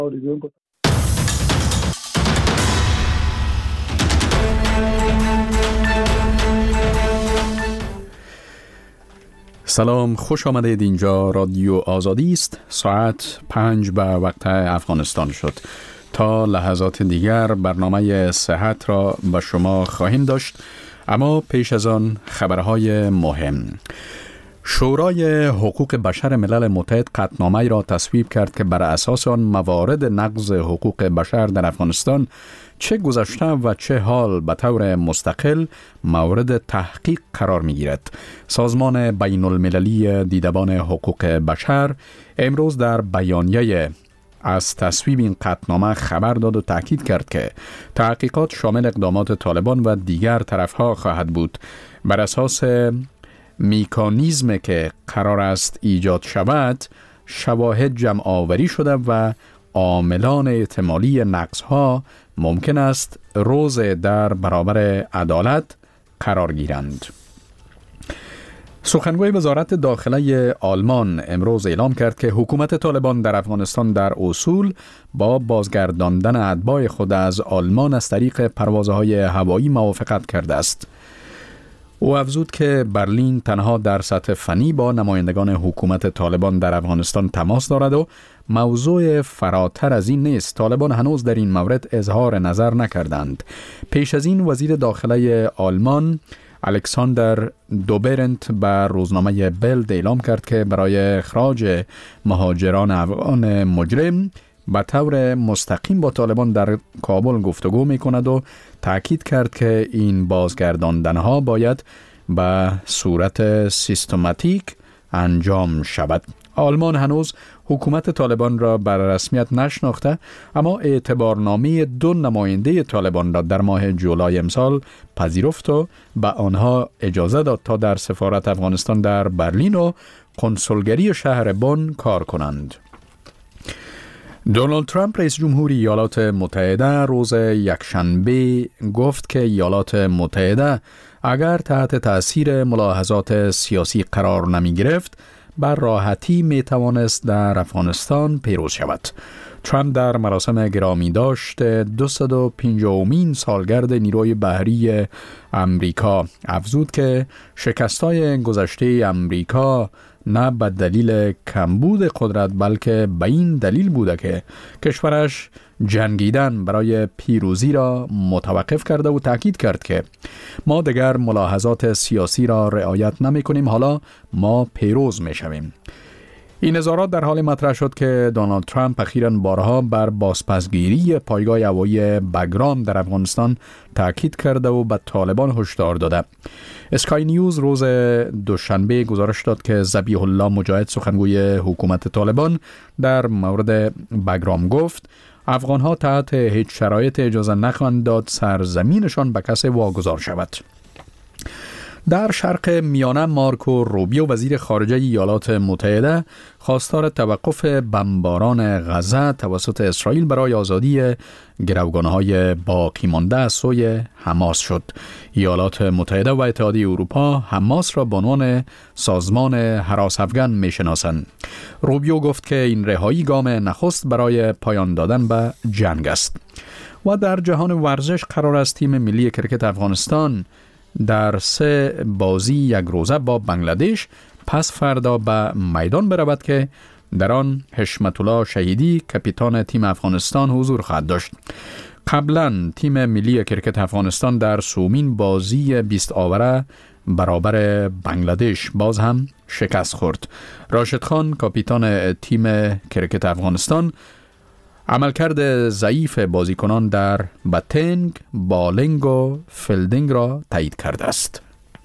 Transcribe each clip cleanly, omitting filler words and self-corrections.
سلام، خوش آمدید. اینجا رادیو آزادی است. ساعت 5 به وقت افغانستان شد. تا لحظات دیگر برنامه صحت را به شما خواهیم داشت، اما پیش از آن خبرهای مهم. شورای حقوق بشر ملل متحد قطعنامه‌ای را تصویب کرد که بر اساس آن موارد نقض حقوق بشر در افغانستان چه گذشته و چه حال به طور مستقل مورد تحقیق قرار می‌گیرد. سازمان بین المللی دیدبان حقوق بشر امروز در بیانیه از تصویب این قطعنامه خبر داد و تاکید کرد که تحقیقات شامل اقدامات طالبان و دیگر طرف‌ها خواهد بود. بر اساس میکانیزم که قرار است ایجاد شود، شواهد جمع آوری شده و عاملان احتمالی نقض‌ها ممکن است روز در برابر عدالت قرار گیرند. سخنگوی وزارت داخله آلمان امروز اعلام کرد که حکومت طالبان در افغانستان در اصول با بازگرداندن اتباع خود از آلمان از طریق پروازهای هوایی موافقت کرده است. او افزود که برلین تنها در سطح فنی با نمایندگان حکومت طالبان در افغانستان تماس دارد و موضوع فراتر از این نیست. طالبان هنوز در این مورد اظهار نظر نکردند. پیش از این وزیر داخله آلمان الکساندر دوبرنت به روزنامه بلد اعلام کرد که برای اخراج مهاجران افغان مجرم به طور مستقیم با طالبان در کابل گفتگو می کند و تأکید کرد که این بازگرداندنها باید به صورت سیستماتیک انجام شود. آلمان هنوز حکومت طالبان را بر رسمیت نشناخته، اما اعتبارنامه 2 نماینده طالبان را در ماه جولای امسال پذیرفت و به آنها اجازه داد تا در سفارت افغانستان در برلین و کنسولگری شهر بن کار کنند. دونالد ترامپ رئیس جمهوری ایالات متحده روز یکشنبه گفت که ایالات متحده اگر تحت تأثیر ملاحظات سیاسی قرار نمی گرفت بر راحتی می توانست در افغانستان پیروز شود. ترامپ در مراسم گرامی داشت 250مین سالگرد نیروی بحری امریکا افزود که شکست‌های گذشته امریکا نه به دلیل کمبود قدرت بلکه به این دلیل بوده که کشورش جنگیدن برای پیروزی را متوقف کرده و تاکید کرد که ما دیگر ملاحظات سیاسی را رعایت نمی کنیم، حالا ما پیروز می شویم. این اظهارات در حال مطرح شد که دونالد ترامپ اخیراً بارها بر بازپسگیری پایگاه هوایی بگرام در افغانستان تاکید کرده و به طالبان هشدار داده. اسکای نیوز روز دوشنبه گزارش داد که ذبیح الله مجاهد سخنگوی حکومت طالبان در مورد بگرام گفت افغانها تحت هیچ شرایط اجازه نخواهند داد سرزمینشان به کسی واگذار شود. در شرق میانه مارکو روبیو وزیر خارجه ایالات متحده خواستار توقف بمباران غزه توسط اسرائیل برای آزادی گروگانهای باقی مانده از سوی حماس شد. ایالات متحده و اتحادیه اروپا حماس را به عنوان سازمان هراس افکن می‌شناسند. روبیو گفت که این رهایی گام نخست برای پایان دادن به جنگ است. و در جهان ورزش قرار است تیم ملی کرکت افغانستان در 3 بازی 1 روزه با بنگلادش پس فردا به میدان برود که در آن حشمت الله شهیدی کاپیتان تیم افغانستان حضور خواهد داشت. قبلا تیم ملی کرکت افغانستان در سومین بازی 20 آوره برابر بنگلادش باز هم شکست خورد. راشد خان کاپیتان تیم کرکت افغانستان عملکرد ضعیف بازیکنان در باتنگ، بالینگ و فیلدینگ را تایید کرده است.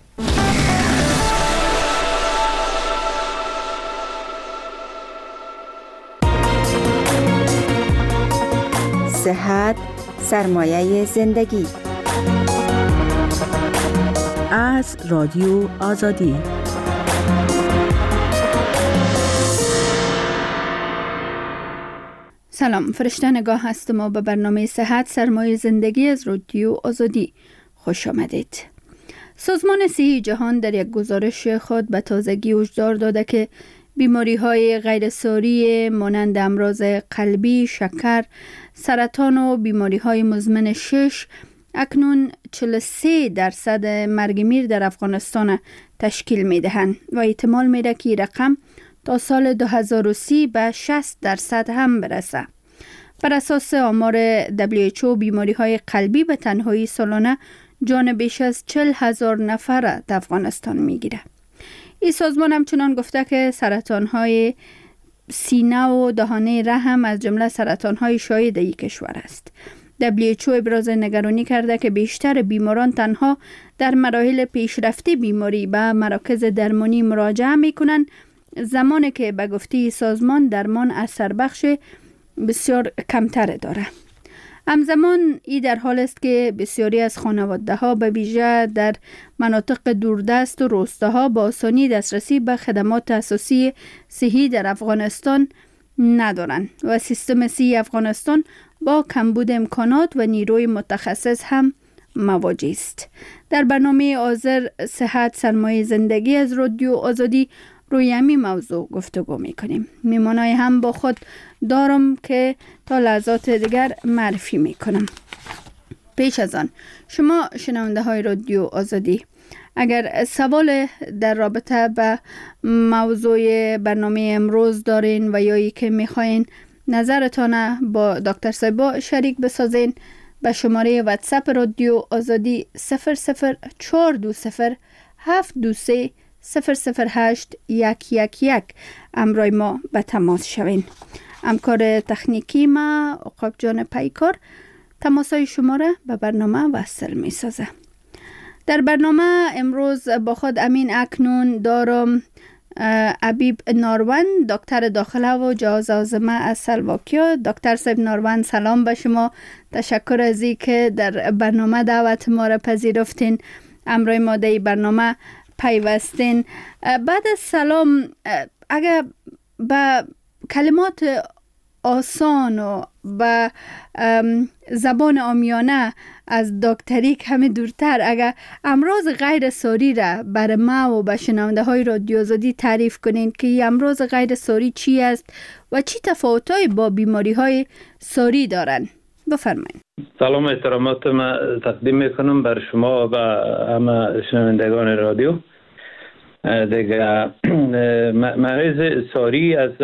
صحت سرمایه زندگی. از رادیو آزادی. سلام، فرشته نگاه هستم و به برنامه صحت سرمایه زندگی از رادیو آزادی خوش آمدید. سازمان صحی جهان در یک گزارش خود به تازگی هشدار داده که بیماری های غیرساری مانند امراض قلبی، شکر، سرطان و بیماری های مزمن 6 اکنون 43% مرگ میر در افغانستان تشکیل می دهند و احتمال می ده که رقم تا سال 2030 به 60% هم برسه. بر اساس آمار WHO بیماری های قلبی به تنهایی سالانه جان بیش از 40,000 نفر در افغانستان می گیره. این سازمان همچنان گفته که سرطان های سینه و دهانه رحم از جمله سرطان های شایع در این کشور است. WHO ابراز نگرانی کرده که بیشتر بیماران تنها در مراحل پیشرفته بیماری به مراکز درمانی مراجعه می کنند، زمانی که به گفته سازمان درمان اثر بخش بسیار کمتر داره. همزمان ای در حال است که بسیاری از خانواده ها به ویژه در مناطق دوردست و روستاها با آسانی دسترسی به خدمات اساسی صحی در افغانستان ندارند و سیستم صحی افغانستان با کمبود امکانات و نیروی متخصص هم مواجه است. در برنامه آذر صحت سرمایه زندگی از رادیو آزادی روی همین موضوع گفتگو میکنیم. میمانای هم با خود دارم که تا لحظات دیگر معرفی میکنم. پیش از آن شما شنونده های رادیو آزادی اگر سوال در رابطه به موضوع برنامه امروز دارین و یا ای که میخواین نظرتان با دکتر صاحب شریک بسازین، به شماره واتساپ رادیو آزادی 00420 723 008-111 امرای ما به تماس شوین. همکار تکنیکی ما عقاب جان پیکار تماسای شما را به برنامه وصل می سازه. در برنامه امروز با خود امین اکنون دارم عبیب ناروان، دکتر داخله و جواز عازمه از سلواکیا. دکتر صاحب ناروان سلام به شما، تشکر از این که در برنامه دعوت ما را پذیرفتین، امرای ما در برنامه پیوستین. بعد از سلام اگر به کلمات آسان و به زبان عامیانه از دکتری کمی دورتر اگر امراض غیر ساری را بر ما و به شنونده های رادیو آزادی تعریف کنین که این امراض غیر ساری چی است و چی تفاوت‌های با بیماری های ساری دارن، بفرمایید. سلام و احترامات ما تقدیم میکنم بر شما و همه شنوندگان رادیو. دیگه مریض ساری از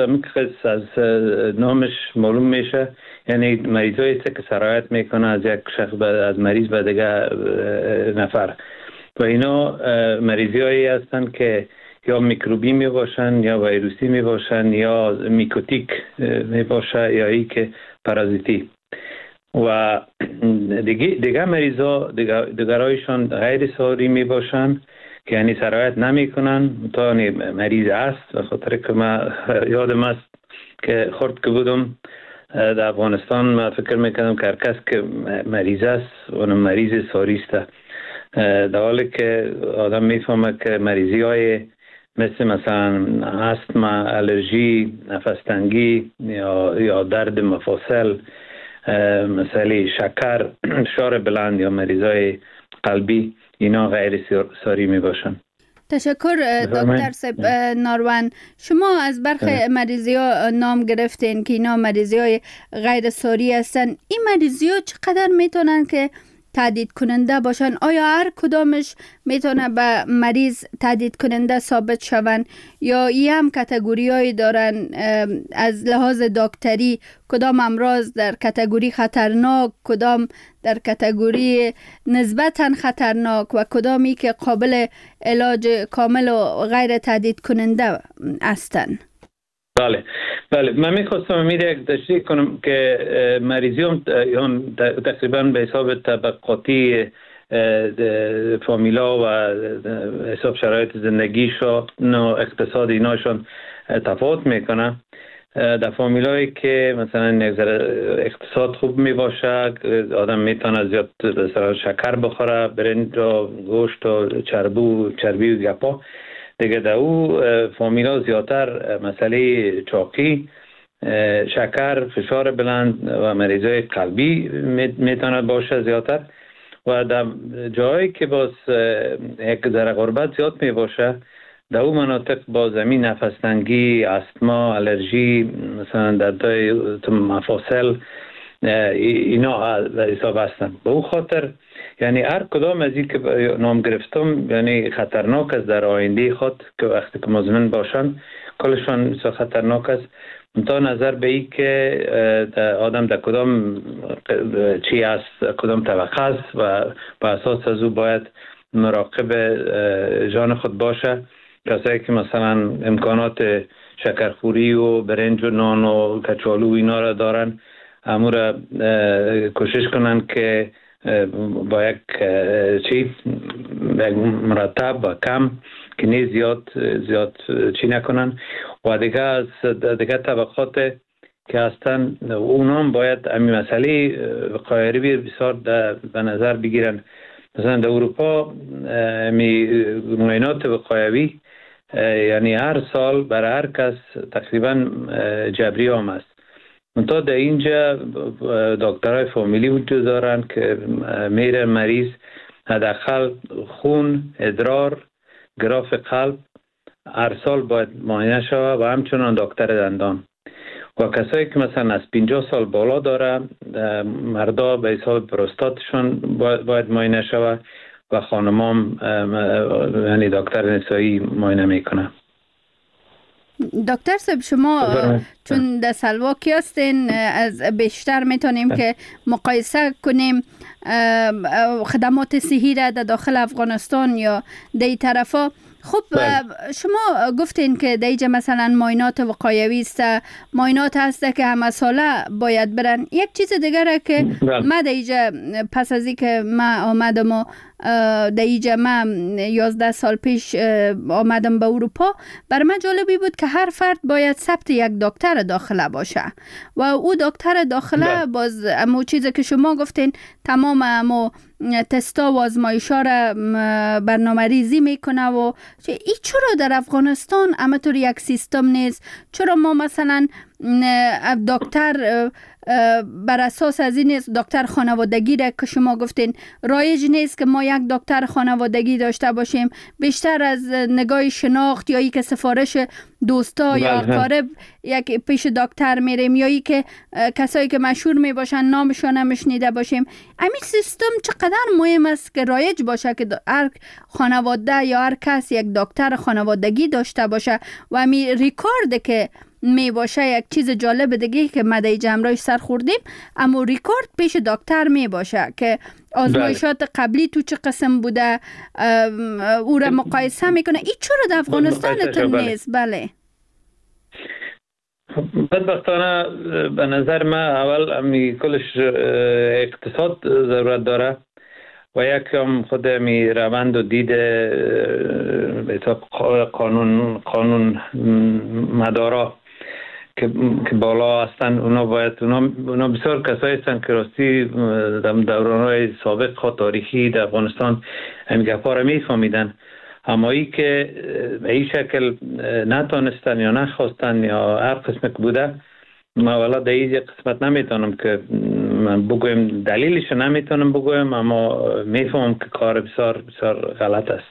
نامش معلوم میشه، یعنی مریضایی است که سرایت میکنه از یک شخص از مریض به دیگه نفر و اینا مریضی هستند که یا میکروبی می باشن یا ویروسی می باشن یا میکوتیک می باشه یا ای که پارازیتی و دیگه مریضا دیگرایشان غیر ساری می باشن که یعنی سرایت نمی کنن تا مریض است. و خاطر که ما یادم است که خورد که بودم در افغانستان ما فکر میکنم که هر کس که مریض است اون مریض ساری است، در حالی که آدم میفهمه که مریضی های مثلا استما، الرژی، نفس تنگی یا درد مفاصل، مثلا شکر، فشار بلند یا مریضای قلبی اینا غیر ساری می باشن. تشکر دکتر صاحب ناروان. شما از برخی مریضی ها نام گرفتین که اینا مریضی های غیر ساری هستن. این مریضی ها چقدر میتونن که تهدید کننده باشن؟ آیا هر کدامش میتونه به مریض تهدید کننده ثابت شون یا ای هم کاتگوری هایی دارن از لحاظ دکتری؟ کدام امراض در کاتگوری خطرناک، کدام در کاتگوری نسبتاً خطرناک و کدامی که قابل علاج کامل و غیر تهدید کننده هستن؟ بله من میخواستم یک تشریح کنم که مریضی هم تقریبا به حساب طبقاتی فامیلا و حساب شرایط زندگیشون و اقتصاد ایناشون تفاوت میکنه. در فامیلایی که مثلا اقتصاد خوب می باشه آدم میتونه زیاد مثلا شکر بخوره، برنج و گوشت و چربی و گپا دیگه. در او فامیلا زیادتر مسئله چاقی، شکر، فشار بلند و مریضای قلبی میتونه باشه زیادتر. و در جایی که باز یک ذره غربت زیاد می باشه در اون مناطق با زمین نفس تنگی، استما، الرژی، مثلا دردهای مفاصل، اینا به حساب هستن. به اون خاطر یعنی هر کدام از این که نام گرفتم یعنی خطرناک است در آینده خود که وقتی که مزمن باشن کلشان خطرناک است. تا نظر به این که آدم در کدام چی است، کدام طبقه است و به اساس از او باید مراقب جان خود باشه. کسایی که مثلا امکانات شکرخوری و برنج و نان و کچالو و اینا را دارن، همو را کوشش کنن که با یک مرتب و کم که نه زیاد چی نکنن. و دیگه از دیگه طبقات که هستن اونام باید امی مسئله وقایری بسیار به نظر بگیرن. مثلا در اروپا معاینات وقایوی یعنی هر سال برای هر کس تقریبا جبری هم است. منتها در اینجا دکترهای فامیلی وجود دارن که میره مریض حداقل خون، ادرار، گراف قلب هر سال باید معاینه شود و همچنان دکتر دندان. و کسایی که مثلا از 50 سال بالا داره، مردا به حساب پروستاتشون باید معاینه شود و خانمام یعنی دکتر نسایی معاینه میکنه. دکتر صاحب شما چون در سلواکی هستین از بیشتر میتونیم که مقایسه کنیم خدمات صحی را در داخل افغانستان یا در طرفا. خب شما گفتین که دیجا مثلا معاینات وقایوی است، معاینات هست که همه ساله باید برن. یک چیز دیگر که ما دیجا پس از اینکه ما آمدم و دیجا ما 11 سال پیش آمدم به اروپا، بر من جالبی بود که هر فرد باید ثبت یک دکتر داخله باشه و او دکتر داخله باز امو چیزی که شما گفتین تمام امو تستا و آزمایش‌ها را برنامه ریزی میکنه. و این چرا در افغانستان همطور یک سیستم نیست؟ چرا ما مثلا دکتر بر اساس از این نیست، دکتر خانوادگی را که شما گفتین رایج نیست که ما یک دکتر خانوادگی داشته باشیم، بیشتر از نگاه شناخت یا ای که سفارش دوستا یا اقارب یک پیش دکتر میریم یا ای که کسایی که مشهور می باشن نامشون هم شنیده باشیم. همین سیستم چقدر مهم است که رایج باشه که هر خانواده یا هر کس یک دکتر خانوادگی داشته باشه و همین ریکارد که می باشه. یک چیز جالب دیگه که ما در جمعرایش سر خوردیم، اما ریکارد پیش دکتر می باشه که آزمایشات قبلی تو چه قسم بوده او را مقایسه میکنه. این چرا در افغانستان نیست؟ بله بدبختانه به نظر من اول امی کلش اقتصاد ضرورت داره و یکم خود امی روند و دید قانون مدارا که بالا هستن. اونا بسیار کسایی هستن که راستی در دورانهای سابق و تاریخی در افغانستان همین گپا را میفهمیدن، اما ای که به این شکل نتانستن یا نخواستن یا هر قسم که بوده، ما والا در این قسمت نمیتونم که من بگویم دلیلش نمیتونم بگویم، اما میفهمم که کار بسیار بسیار غلط است.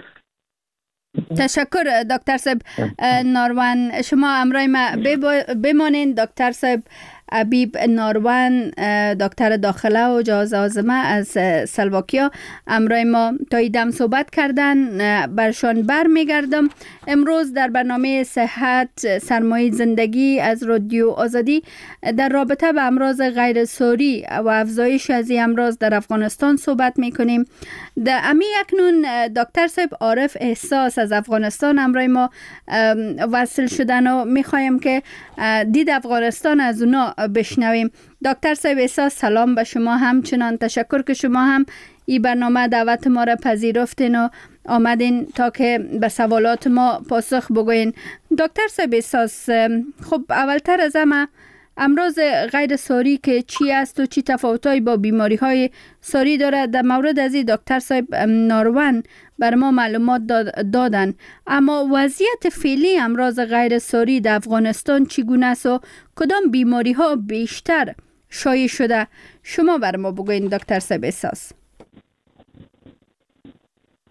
تشکر دکتر صاحب ناروان. شما امرای ما بمانین. دکتر صاحب حبیب ناروان، دکتر داخله و جهاز هاضمه از سلواکیا امرای ما تا ایدم صحبت کردن. برشان بر میگردم. امروز در برنامه صحت سرمایه زندگی از رادیو آزادی در رابطه به امراض غیر ساری و افزایش از این امراض در افغانستان صحبت میکنیم. در امی اکنون دکتر صاحب عارف احساس از افغانستان امرای ما وصل شدن و میخوایم که دید افغانستان از اونا بشنویم. دکتر صاحب احساس سلام به شما. همچنان تشکر که شما هم این برنامه دعوت ما را پذیرفتین و آمدین تا که به سوالات ما پاسخ بگوین. دکتر صاحب احساس، خب اولتر از همه امراض غیر ساری که چی است و چی تفاوتایی با بیماری های ساری داره، در مورد از این دکتر صاحب ناروان بر ما معلومات دادن. اما وضعیت فعلی امراض غیر ساری در افغانستان چگونه است و کدام بیماری ها بیشتر شایع شده؟ شما بر ما بگوین دکتر صاحب احساس.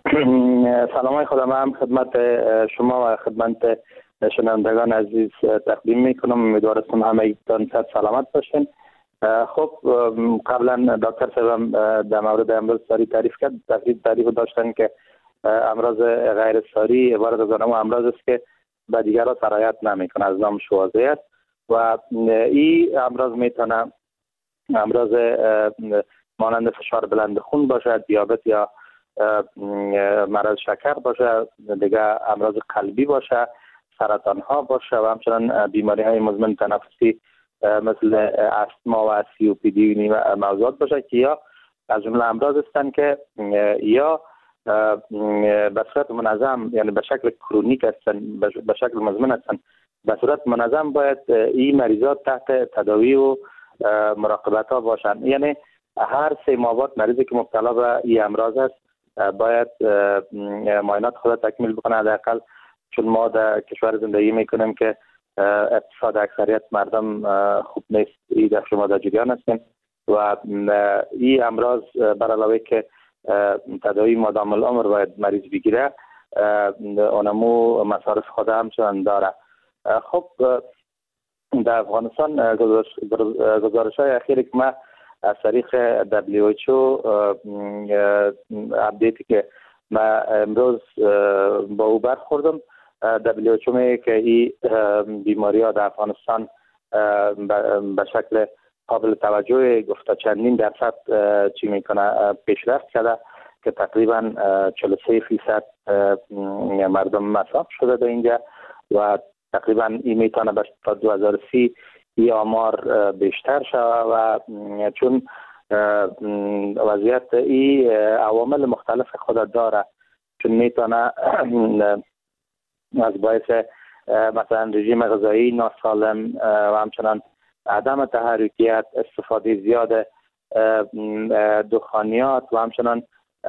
سلام خدا، من خدمت شما و خدمت شنوندگان عزیز تقدیم میکنم. امیدوارم همگیتان صحت سلامت باشین. خب قبلا دکتر صاحب در مورد امراض ساری تعریف کرد. تعریف داشتن که امراض غیر ساری عبارت از امراض است که به دیگران سرایت نمیکنه، از نامش واضح است و این امراض میتونه امراض مانند فشار بلند خون باشه، دیابت یا مرض شکر باشه، دیگه امراض قلبی باشه، سرطان ها باشه و همچنان بیماری های مزمن تنفسی مثل استما و COPD موضوعات باشه که یا از جمله امراض هستند که یا به صورت منظم، یعنی به شکل کرونیک هستند، به شکل مزمن هستند. به صورت منظم باید این مریضات تحت تداوی و مراقبت ها باشند. یعنی هر 3 ماه مریضی که مبتلا به این امراض است باید معاینات خود تکمیل بکنه حداقل، چون ما در کشور زندگی میکنیم که اقتصاد اکثریت مردم خوب نیست. این در شما در جریان هستیم و این امراض بر علاوه که تداوی مدام العمر باید مریض بگیره، اونمو مصارف خود همچنان داره. خب در افغانستان گزارش های اخیری که ما از طریق WHO اپدیتی که ما امروز با او برخوردم، WHO میگه که این بیماری ها در افغانستان به شکل قابل توجه گفته چندین درصد چی میکنه پیشرفت کرده که تقریبا 43% مردم مصاب شده در اینجا و تقریبا این میتونه تا 2030 این آمار بیشتر شود و چون وضعیت این عوامل مختلف خود داره، چون میتونه از باعث مثلا رژیم غذایی ناسالم و همچنان عدم تحرکیت، استفاده زیاد دخانیات و همچنان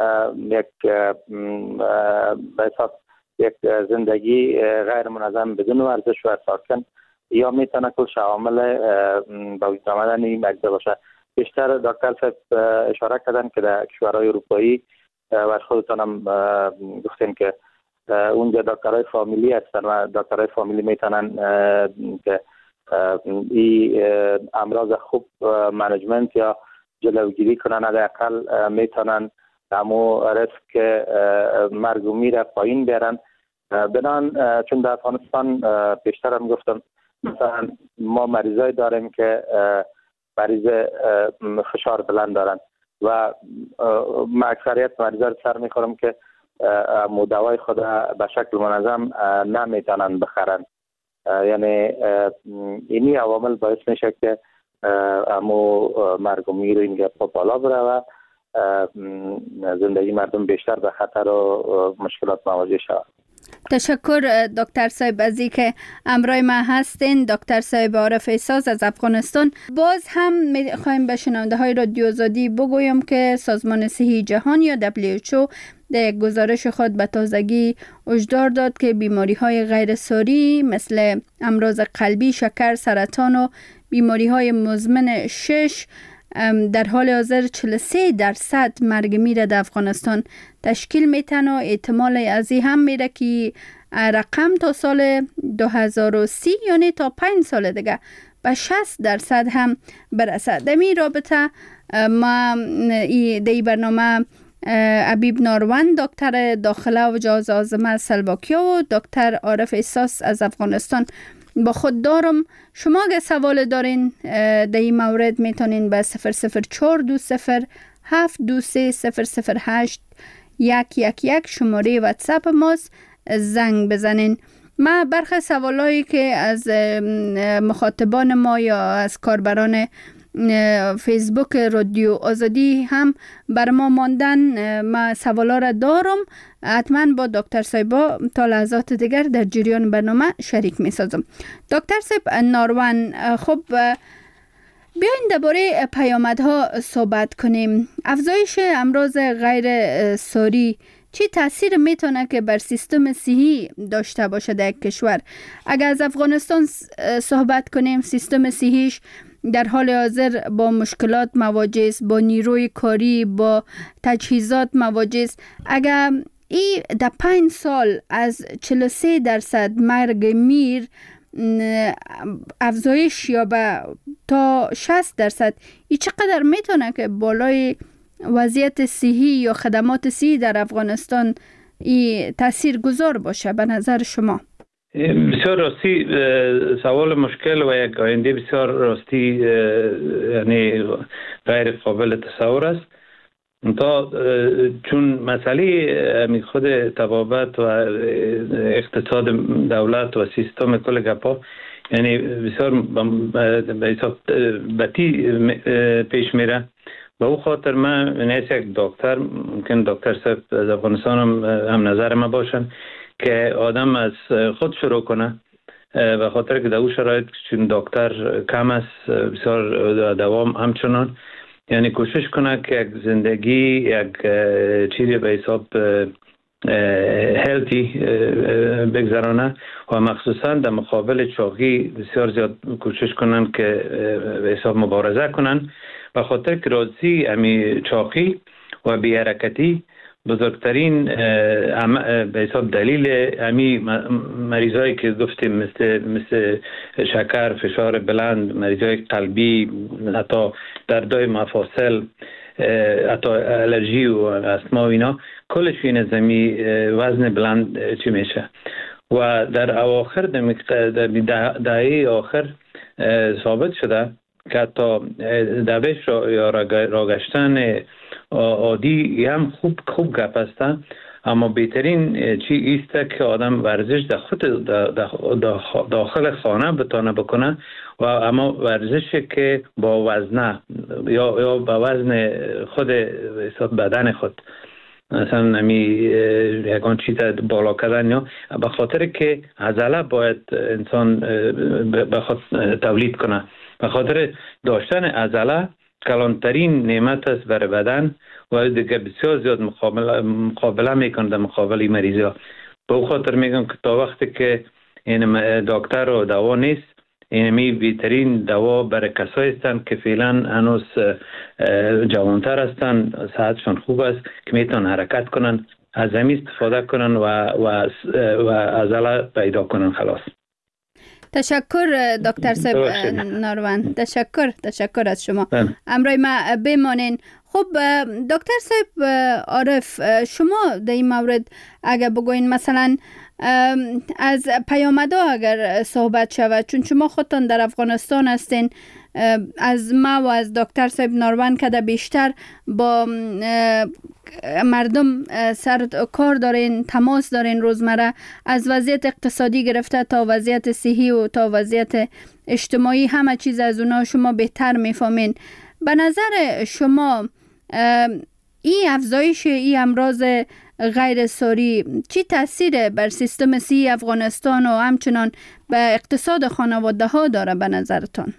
یک زندگی غیر منظم بدون ورزش و ساکن یا میتونه کل عوامل با وجود آمدن این مریض باشه. بیشتر دکتر صاحب اشاره کردن که در کشورهای اروپایی و خودتانم گفتین که اونجا دکترهای فامیلی هستن و دکترهای فامیلی میتونن که این امراض خوب منیجمنت یا جلوگیری کنن، حداقل میتونن همو ریسک مرگ و میر پایین بیارن. بنان چون در افغانستان پیشتر هم گفتم مثلا ما مریضای داریم که مریض فشار بلند دارن و ما اکثریت مریضا رو سر میخورم که دوای خود به شکل منظم نمیتونن بخرن. یعنی اینی عوامل باعث میشه که امو مرگ و میر این گپا بالا بره و زندگی مردم بیشتر به خطر و مشکلات مواجه شود. تشکر دکتر صاحب از اینکه همراه ما هستین. دکتر صاحب عارف احساس از افغانستان. باز هم میخوایم به شنونده های رادیو آزادی بگویم که سازمان صحی جهان یا WHO در یک گزارش خود به تازگی هشدار داد که بیماری های غیر ساری مثل امراض قلبی، شکر، سرطان و بیماری های مزمن 6 در حال حاضر 43% مرگ میره در افغانستان تشکیل میتن و احتمال از این هم میره که رقم تا سال 2030 یعنی تا 5 سال دیگه به 60% هم برسه. در این رابطه ما در برنامه حبیب ناروان دکتر داخله و جواز آزمه سلواکیا و دکتر عارف احساس از افغانستان با خود دارم. شما اگه سوال دارین در این مورد میتونین به 00427-230-008-111 شماره واتساپ ماست زنگ بزنین. ما برخی سوالایی که از مخاطبان ما یا از کاربران فیسبوک رادیو آزادی هم بر ما ماندن، ما سوالا را دارم، حتما با دکتر صاحبا تا لحظات دیگر در جریان برنامه شریک می سازم. دکتر صاحب ناروان، خب بیاین درباره پیامدها صحبت کنیم. افزایش امراض غیر ساری چی تاثیر میتونه که بر سیستم صحی داشته باشه در کشور؟ اگر از افغانستان صحبت کنیم، سیستم صحیش در حال حاضر با مشکلات مواجه است، با نیروی کاری، با تجهیزات مواجه است. اگر این در 5 سال از 43% مرگ میر افزایش یابه تا 60%، این چقدر میتونه که بالای وضعیت صحی یا خدمات صحی در افغانستان این تأثیر گذار باشه به نظر شما؟ بسیار راستی سوال مشکل و یک آینده بسیار راستی یعنی غیر قابل تصور است. تا چون مسئله خود تبابت و اقتصاد دولت و سیستم کل گپا یعنی بسیار به حساب بطی پیش میره. به او خاطر من نیست یک دکتر، ممکن دکتر صاحب از افغانستان هم نظر ما باشن که آدم از خود شروع کنه، به خاطر که در او شرایط چون دکتر کم است بسیار دوام همچنان، یعنی کوشش کنه که یک زندگی یک چیزی به حساب هلتی بگذرانه و مخصوصا در مقابل چاقی بسیار زیاد کوشش کنن که به حساب مبارزه کنن، به خاطر که رازی امی چاقی و بی حرکتی بزرگترین به حساب دلیل امی مریضایی که گفتیم مثل شکر، فشار بلند، مریضای قلبی، حتی دردای مفاصل، حتی الرژی و استما و اینا، کلش این از امی وزن بلند چی میشه. و در اواخر در دهه آخر ثابت شده که حتی دوش یا راگشتن عادی هم خوب گپ است، اما بهترین چی است که آدم ورزش در خود داخل خانه بتونه بکنه و اما ورزشی که با وزنه یا با وزن خود بدن خود، مثلا نمی یکان چیز بالا کردن، یا به خاطر که عضله باید انسان بخواد تولید کنه. به خاطر داشتن عضله کلانترین نعمت است برای بدن و دیگه بسیار زیاد مقابله میکنه در مقابل مریضی ها. به او خاطر میگم که تا وقتی که این دکتر و دوا نیست، اینمی بهترین دوا برای کسایی هستند که فعلا هنوز جوانتر هستند، صحتشان خوب است، که میتونن حرکت کنن، از زمین استفاده کنن و عضله پیدا کنن. خلاص. تشکر دکتر صاحب ناروان، تشکر از شما. امروز ما بمانین. خب دکتر صاحب عارف، شما در این مورد اگر بگوین مثلا از پیامدها اگر صحبت شود، چون شما خودتان در افغانستان هستین، از ما و از دکتر صاحب ناروان که بیشتر با مردم سر کار دارین، تماس دارین روزمره، از وضعیت اقتصادی گرفته تا وضعیت صحی و تا وضعیت اجتماعی، همه چیز از اونا شما بهتر میفهمین. به نظر شما این افزایش این امراض غیر ساری چی تاثیر بر سیستم صحی افغانستان و همچنان به اقتصاد خانواده ها داره به نظرتان؟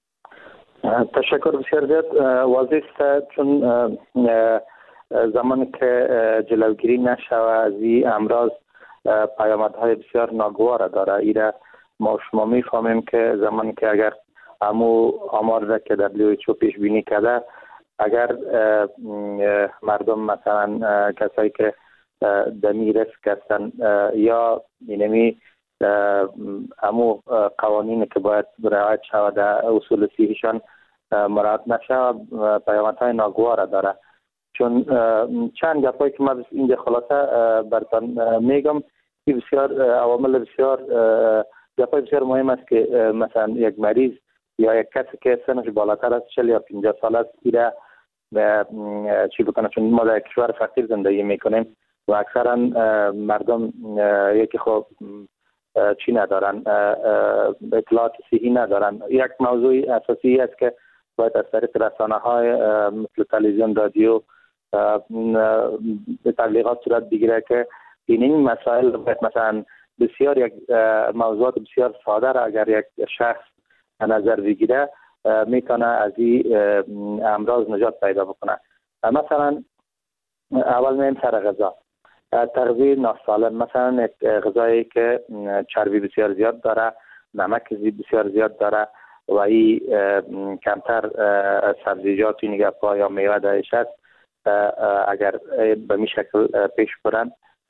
تشکر بسیار زیاد. واضح است چون زمانی که جلوگیری نشود از این امراض پیامدهای بسیار ناگوار داره. ایره ما شما میفهمیم که زمانی که اگر همو آمار را که WHO پیش بینی کرده، اگر مردم مثلا کسایی که دمی ریسک هستن یا اینمی همو قوانین که باید رعایت شود در اصول صحیشان مراعات نشه، پیامدهای ناگوار داره. چون چند گپایی که من اینجا خلاصه براتون میگم، این بسیار عوامل بسیار گپای بسیار مهم است که مثلا یک مریض یا یک کسی که سنش بالاتر از 40 یا 50 سال است ایره چی بکنه، چون ما در کشور فقیر زندگی میکنیم و اکثرا مردم یکی خب چی ندارن، اطلاعات صحی ندارن. یک موضوع اساسی است که باید از طریق رسانه‌های مثل تلویزیون، رادیو تبلیغات صورت بگیره که این مسائل باید مثلا بسیار یک موضوعات بسیار ساده را اگر یک شخص نظر بگیره میتونه از این امراض نجات پیدا بکنه. مثلا اول میم سر غذا، تغذیه ناسالم، مثلا یک غذایی که چربی بسیار زیاد داره، نمک بسیار زیاد داره و این کمتر سبزیجات نگهپا یا میوه درش است، اگر به می شکل پیش برن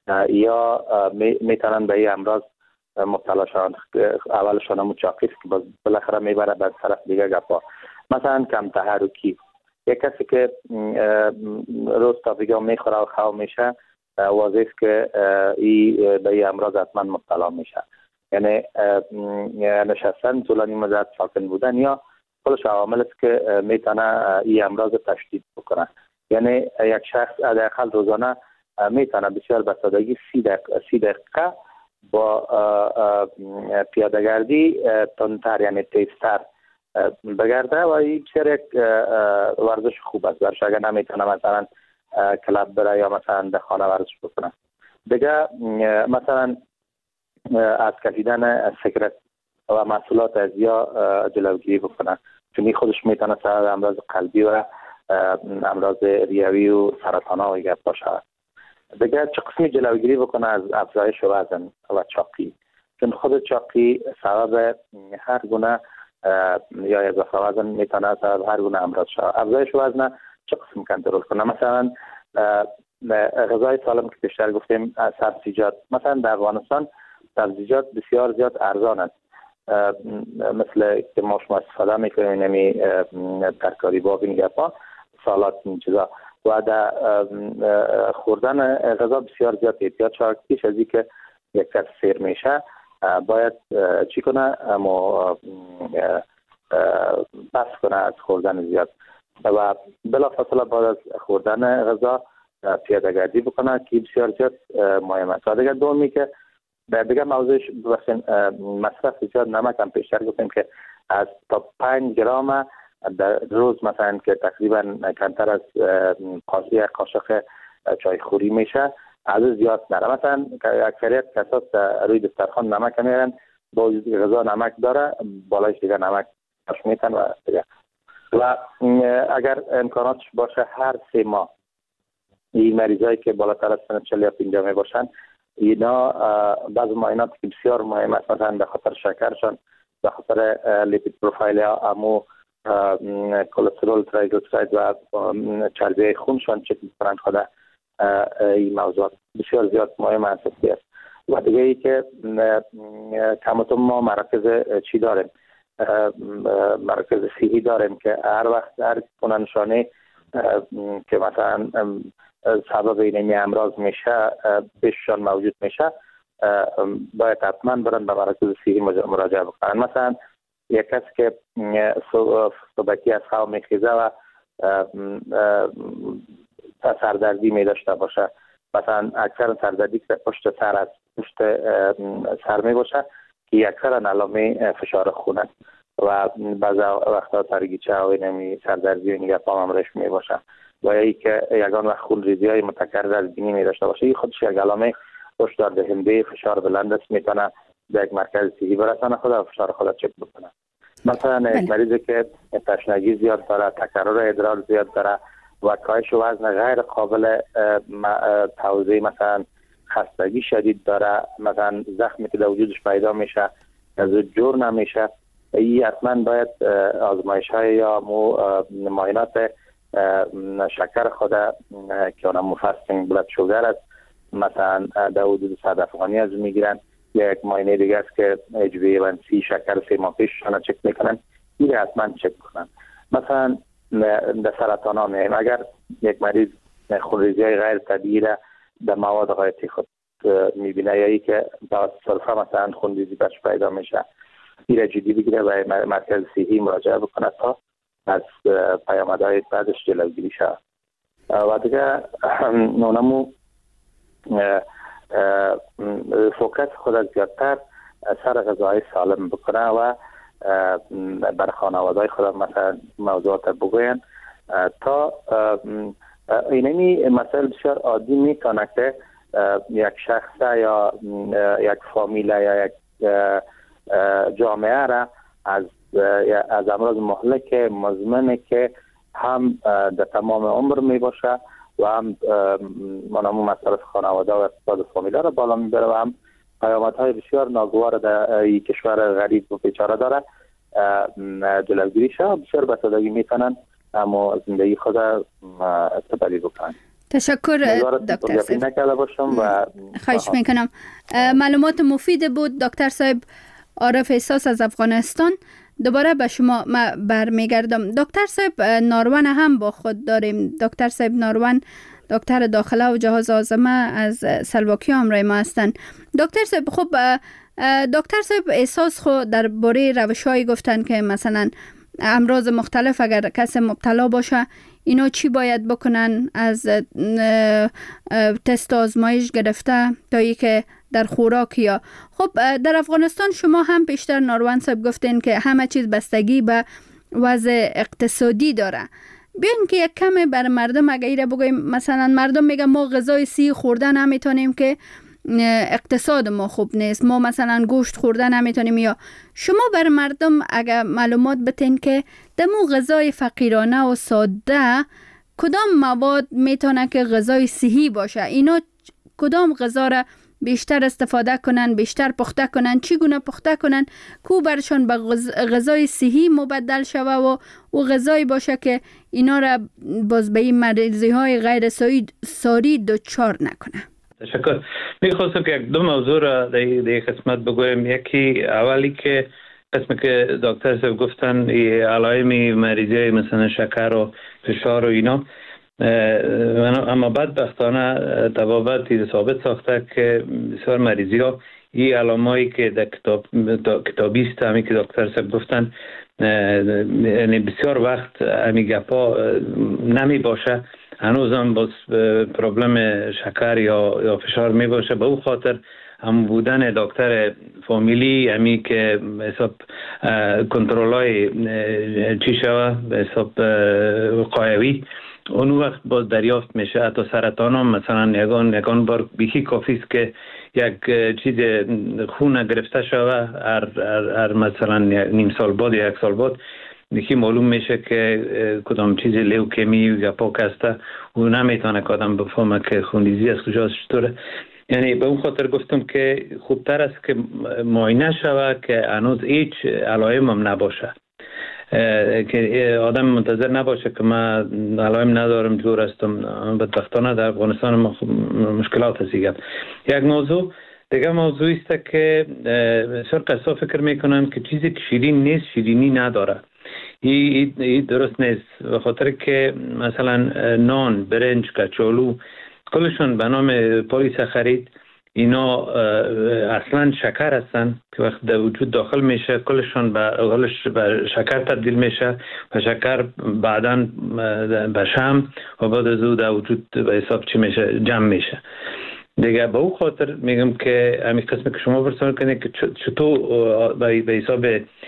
یا میتونن به این امراض مبتلا شوند. اولشان هم چاقی است که بالاخره میبره به طرف دیگه گپا. مثلا کم تحرکی، یک کسی که روز تا دیگه میخوره و خواب میشه واضح است که به این امراض حتما مبتلا میشه. یعنی نشستن طولانی مدت، ساکن بودن یا خودش عوامل است که میتونه این امراض تشدید بکنه. یعنی یک شخص حداقل روزانه میتونه بسیار به سادگی 30 دقیقه با پیاده‌گردی تندتر یعنی تیزتر بگرده و این بسیار یک ورزش خوب است. برش اگر نمیتونه مثلا کلب بره یا مثلا در خانه ورزش بکنه. دیگه مثلا از کشیدن سیگرت و محصولات ازیا جلوگیری بکنه، چون این خودش میتونه سبب امراض قلبی و امراض ریوی و سرطان ها باشه. دیگه چه قسمی جلوگیری بکنه از افزایش وزن و چاقی، چون خود چاقی سبب هر گونه یا اضافه وزن میتونه سبب هر گونه امراض شود. افزایش وزن چه قسم کنترل کنه؟ مثلا غذای سالم که بیشتر گفتیم، سبزیجات. مثلا در افغانستان سبزیجات بسیار زیاد ارزان است، مثل که ما شما استفاده میکنیم نمی ترکاری باب این گپا، سالات این چیزا، و در خوردن غذا بسیار زیاد احتیاط شود. پیش از اینکه یک کس سیر میشه باید چی کنه؟ اما بس کنه از خوردن زیاد و بلافاصله بعد از خوردن غذا پیاده‌گردی بکنه که بسیار زیاد مهم است. و دیگه دومی که دیگه موضوعش بسین مصرف زیاد نمک هم پیشتر گفتیم که از تا 5 گرم در روز مثلا که تقریبا کمتر از قاشق چای خوری میشه از زیاد نره. مثلا اکثریت کسات روی دسترخوان نمک میارن، با وجود غذا نمک داره بالایش دیگه نمک باش میتن و دیگه. و اگر امکاناتش باشه هر 3 ماه این مریضایی که بالاتر از سن 40 یا 50 می باشن، اینا بعض معاینات که بسیار مهم است، مثلا به خاطر شکرشان، به خاطر لیپید پروفایل یا امو کلسترول، تریگلیسیراید و چربی خونشان چک می‌کنند. خود این موضوعات بسیار زیاد مهم اساسی است. و دیگه ای که کمتون ما مراکز چی داریم، مراکز صحی داریم که هر وقت هر کننشانه که مثلا سبب این امراض میشه پیششان موجود میشه باید حتما برن به مراکز صحی مراجعه بکنن. مثلا یک کس که صبحی از خواب میخیزه و سردردی می داشته باشه، مثلا اکثر سردردی که پشت سر از پشت سر می باشه که اکثر علامه فشار خون است و بعض وقتا سرگیچه و نمی سردردی و نگه پام همراهش می باشه و ای که یگان وقت خون ریزی های متکرر از بینی می داشته باشه، این خودش یک علامه هشدار دهنده فشار بلند است، میتونه به یک مرکز صحی برسانه خود و فشار خود چک بکنه. مثلا یک مریضی که تشنگی زیاد داره، تکرر ادرار زیاد داره و کاهش وزن غیر قابل توضیح، مثلا خستگی شدید داره، مثلا زخمی که در وجودش پیدا میشه از جور نمیشه، این حتما باید آزمایش های یا معاینات شکر خود که اونم فاستینگ بلاد شوگر است، مثلا در حدود 100 افغانی از میگیرن. یک معاینه دیگه است که HbA1c شکر 3 ماه پیششان چک میکنن، این حتما چک کنن. مثلا در سرطان ها میایم، اگر یک مریض خونریزی های غیر طبیعی را در مواد غایطی خود میبینه یا ای که با سلفه مثلا خونریزی بهش پیدا میشه، این را جدی بگیره و مرکز صحی مراجعه بکنه تا از پیامدهای بعدش جلوگیری شود. و دیگه نونمو فوکس خود زیادتر سر غذای سالم بکنه و بر خانواده‌های خود مثلا موضوعات بگوین تا اینمی مسائل بسیار عادی میتونه که یک شخص یا یک فامیل یا یک جامعه را از امراض مهلک مزمن که هم در تمام عمر می باشه و هم منامو مسئله خانواده و اقتصاد فامیل را بالا میبره و هم پیامدهای بسیار ناگوار در این کشور غریب و بیچاره داره جلوگیری شود. بسیار به سادگی میتونن اما زندگی خود تبدیل بکنن. تشکر دکتر صاحب. نکرده باشم و خواهش میکنم. معلومات مفید بود دکتر صاحب. عارف احساس از افغانستان. دوباره به شما برمیگردم. دکتر صاحب ناروان هم با خود داریم. دکتر صاحب ناروان دکتر داخله و جهاز آزمه از سلواکی همراه ما هستند. دکتر صاحب خب دکتر صاحب احساس خود درباره روش‌های گفتن که مثلا امراض مختلف اگر کسی مبتلا باشه اینا چی باید بکنن، از تست آزمایش گرفته تا ای که در خوراک یا خب در افغانستان شما هم پیشتر ناروان صاحب گفتین که همه چیز بستگی به وضع اقتصادی داره. بیاین که یک کمی بر مردم اگر بگویم، مثلا مردم میگن ما غذای صحی خوردن نمیتونیم که اقتصاد ما خوب نیست، ما مثلا گوشت خوردن نمیتونیم، یا شما بر مردم اگر معلومات بتین که دمو غذای فقیرانه و ساده کدام مواد میتونه که غذای صحی باشه، اینا کدام غذا را بیشتر استفاده کنن، بیشتر پخته کنن، چگونه پخته کنن کو برشان به غذای صحی مبدل شوه و غذایی باشه که اینا را باز به این مریضی های غیر ساری دچار نکنه. تشکر. میخواستم که یک دو موضوع را در قسمت بگویم. یکی اولی که قسمی که دکتر صاحب گفتن علائم مریضی مثلا شکر و فشار و اینا، اما بدبختانه طبابت ثابت ساخته که بسیار مریضی ها این علامایی که در کتابی است همی که دکتر صاحب گفتن، یعنی بسیار وقت همی گپا نمی باشه، هنوز هم باز پروبلم شکر یا فشار می باشه. به او خاطر هم بودن دکتر فامیلی همی که حساب کنترولای چی شوه به حساب وقایوی، اون وقت باز دریافت میشه. حتی سرطان هم مثلا یگان بار بیخی کافی است که یک چیز خون گرفته شوه، هر مثلا نیم سال بعد یا یک سال بعد دیگه معلوم میشه که کدام چیز لیوکمی یا پاک هسته و نمیتونه که آدم بفهمه که خونریزی از کجاست چطوره. یعنی به اون خاطر گفتم که خوبتر است که معاینه شوه که هنوز هیچ علائم هم نباشه، که آدم منتظر نباشه که من علائم ندارم جور هستم. بدبختانه در افغانستان ما مشکلات هست. یک موضوع دیگه موضوعی است که بسیار قصا فکر میکنن که چیزی که شیرین نیست شیرینی نداره. این درست نیست، به خاطر که مثلا نان، برنج، کچالو کلشون به نام پلیساکارید، اینا اصلا شکر هستن که وقت در وجود داخل میشه کلشون به شکر تبدیل میشه و شکر بعداً به شم و بعد از او در وجود به حساب چی میشه جمع میشه دیگه. به او خاطر میگم که همین قسمی که شما برسان کنید که چطور به حساب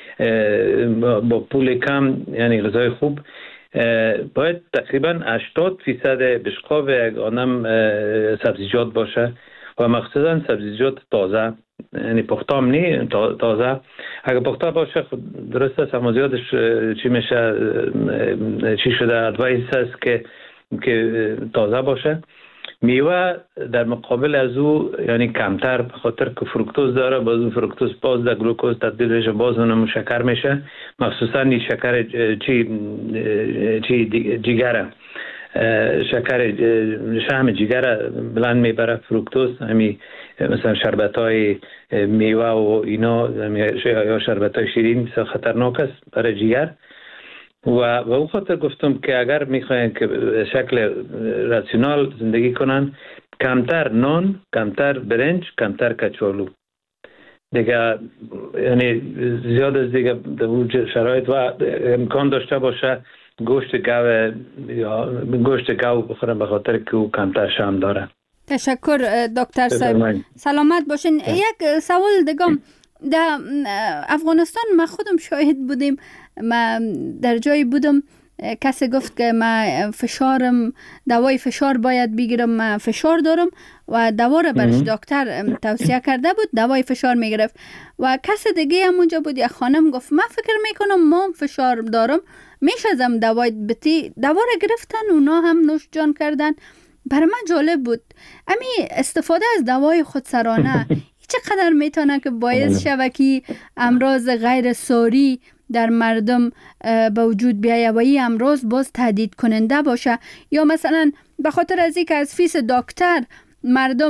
با پول کم یعنی غذای خوب باید تقریبا 80% بشقاب یک آدم سبزیجات باشه و مخصوصا سبزیجات تازه، یعنی پخته هم نی تازه. اگر پخته باشه درست است، اما زیادش چی میشه چی شده ادوایس است که تازه باشه. میوه در مقابل از او یعنی کمتر، به خاطر که فروکتوز داره، باز اون فروکتوز باز در گلوکوز تبدیل میشه، باز اونم شکر میشه. مخصوصا این شکر چی جگره، شکر شحم جگر بلند میبره فروکتوز. همین مثلا شربت های میوه و اینا یا شربت های شیرین بسیار خطرناک است برای جگر. و اون خاطر گفتم که اگر میخواین که شکل راسیونال زندگی کنن، کمتر نان، کمتر برنج، کمتر کچالو دیگه، یعنی زیاد از دیگه در شرایط و امکان داشته باشه گوشت گاو یا گوشت گاو بخورن، به خاطر که او کمتر شحم داره. تشکر دکتر صاحب، سلامت باشین. یک سوال دیگه، در افغانستان ما خودم شاهد بودیم، ما در جایی بودم کسی گفت که ما فشارم دوای فشار باید بگیرم، ما فشار دارم و دوا را برش دکتر توصیه کرده بود، دوای فشار میگرفت. و کسی دیگه هم اونجا بود، یک خانم گفت ما فکر میکنم ما فشار دارم، میشه ازم دوای بتی، دوا را گرفتن اونا هم نوش جان کردن. برای من جالب بود امی استفاده از دوای خودسرانه چقدر میتونه که باعث شوه که امراض غیر ساری در مردم به وجود بیایه و این امراض باز تهدید کننده باشه، یا مثلا به خاطر از اینکه از فیس دکتر مردم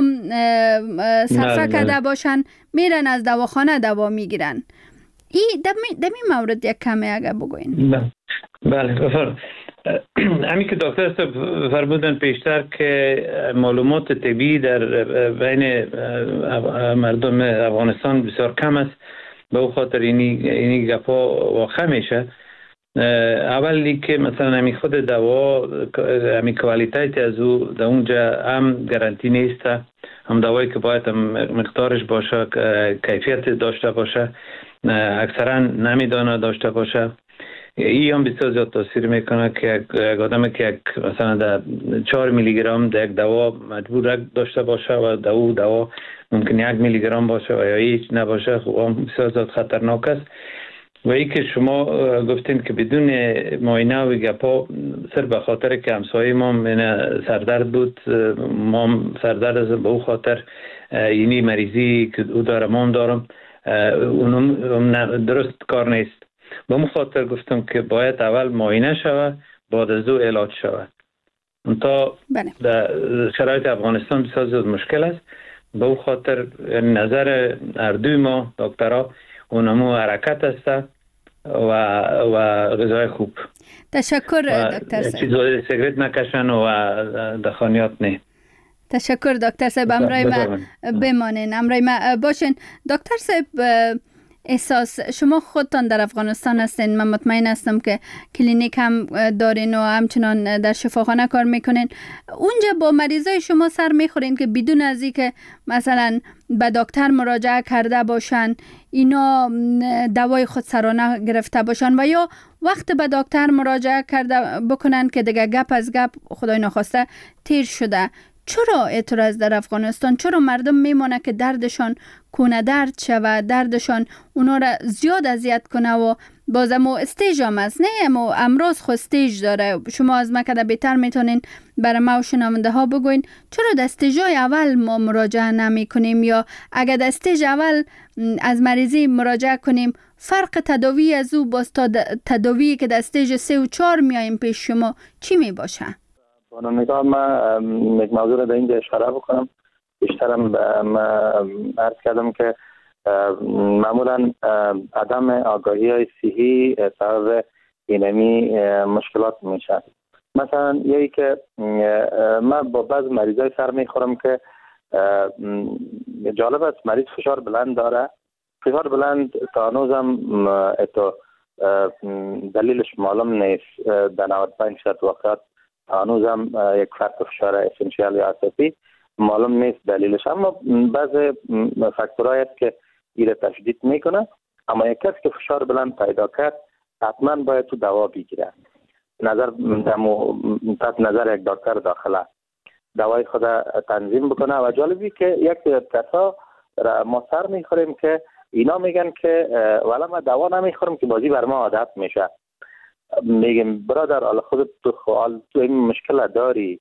صرفه کرده باشن میرن از دواخانه دوا میگیرن. این دمی مورد یک کمی اگه بگوین. بله بفرمایید. همین که دکتر فرمودن پیشتر که معلومات طبی در بین مردم افغانستان بسیار کم است، به او خاطر اینی گپا واقع میشه. اولی که مثلا همین خود دوا، همین کوالیتی از او در اونجا هم گارانتی نیست، هم دوایی که باید مقدارش باشه، کیفیت داشته باشه، اکثرا نمیدانه داشته باشه. این هم بسیار زیاد تاثیر میکنه که یک آدم که مثلا در 4 میلی گرم در یک دوا مجبور داشته باشه و در او دوا ممکن 1 میلی گرم باشه و یا هیچ نباشه، خب هم بسیار زیاد خطرناک است. و ای که شما گفتین که بدون معاینه و گپا، صرف به خاطر که همسایه ما سردرد بود، ما سردرد از به او خاطر اینی مریضی که او داره ما هم دارم، اونم درست کار نیست. به اون خاطر گفتم که باید اول معاینه شود، بعد از او علاج شود. تا در شرایط افغانستان بسیار زیاد مشکل است. به اون خاطر نظر اردوی ما دکترها اونمو حرکت است و غذای خوب. تشکر دکتر صاحب. چیزای سیگرت نکشن و دخانیات نه. تشکر دکتر صاحب. امرای ما بمانین، امرای ما باشین. دکتر صاحب، احساس شما خودتان در افغانستان هستین، من مطمئن هستم که کلینیک هم دارین و همچنان در شفاخانه کار میکنین. اونجا با مریضای شما سر میخورین که بدون از اینکه مثلا به دکتر مراجعه کرده باشن اینا دوای خودسرانه گرفته باشن، و یا وقت به دکتر مراجعه کرده بکنن که دیگه گپ از گپ خدای نخواسته تیر شده. چرا اعتراض در افغانستان؟ چرا مردم میمونه که دردشان کونه درد شوه، دردشان اونا را زیاد اذیت کنه؟ و بازم استیج هم است، نه اما امراض خود استیج داره. شما از مکده بهتر میتونین برای ما و شنونده ها بگوین چرا در استیجای اول ما مراجعه نمی کنیم، یا اگر در استیج اول از مریضی مراجعه کنیم فرق تداوی از او با تداوی که در استیج 3 و 4 میاییم پیش شما چی می باشه؟ با نگاه من یک موضوع را در اینجا اشاره بکنم. بیشترم عرض کردم که معمولا عدم آگاهی های صحی سبب اینمی مشکلات میشه. مثلا یکی که من با بعض مریضای سر میخورم که جالب است، مریض فشار بلند داره. فشار بلند تا هنوزم دلیلش معلوم نیست. در 95% وقت هنوزم یک فرق فشار اسنشیال یا اساسی معلوم نیست دلیلش، اما بعض فاکتورهایی است که ایره تشدید میکنه. اما یک کسی که فشار بلند پیدا کرد حتما باید تو دوا بگیره. تحت نظر یک دکتر داخله دوای خود تنظیم بکنه. و جالبی که یک کسا را ما سر میخوریم که اینا میگن که والا ما دوا نمیخورم که بازی بر ما عادت میشه. میگم برادر حالا خودت تو این مشکل داری،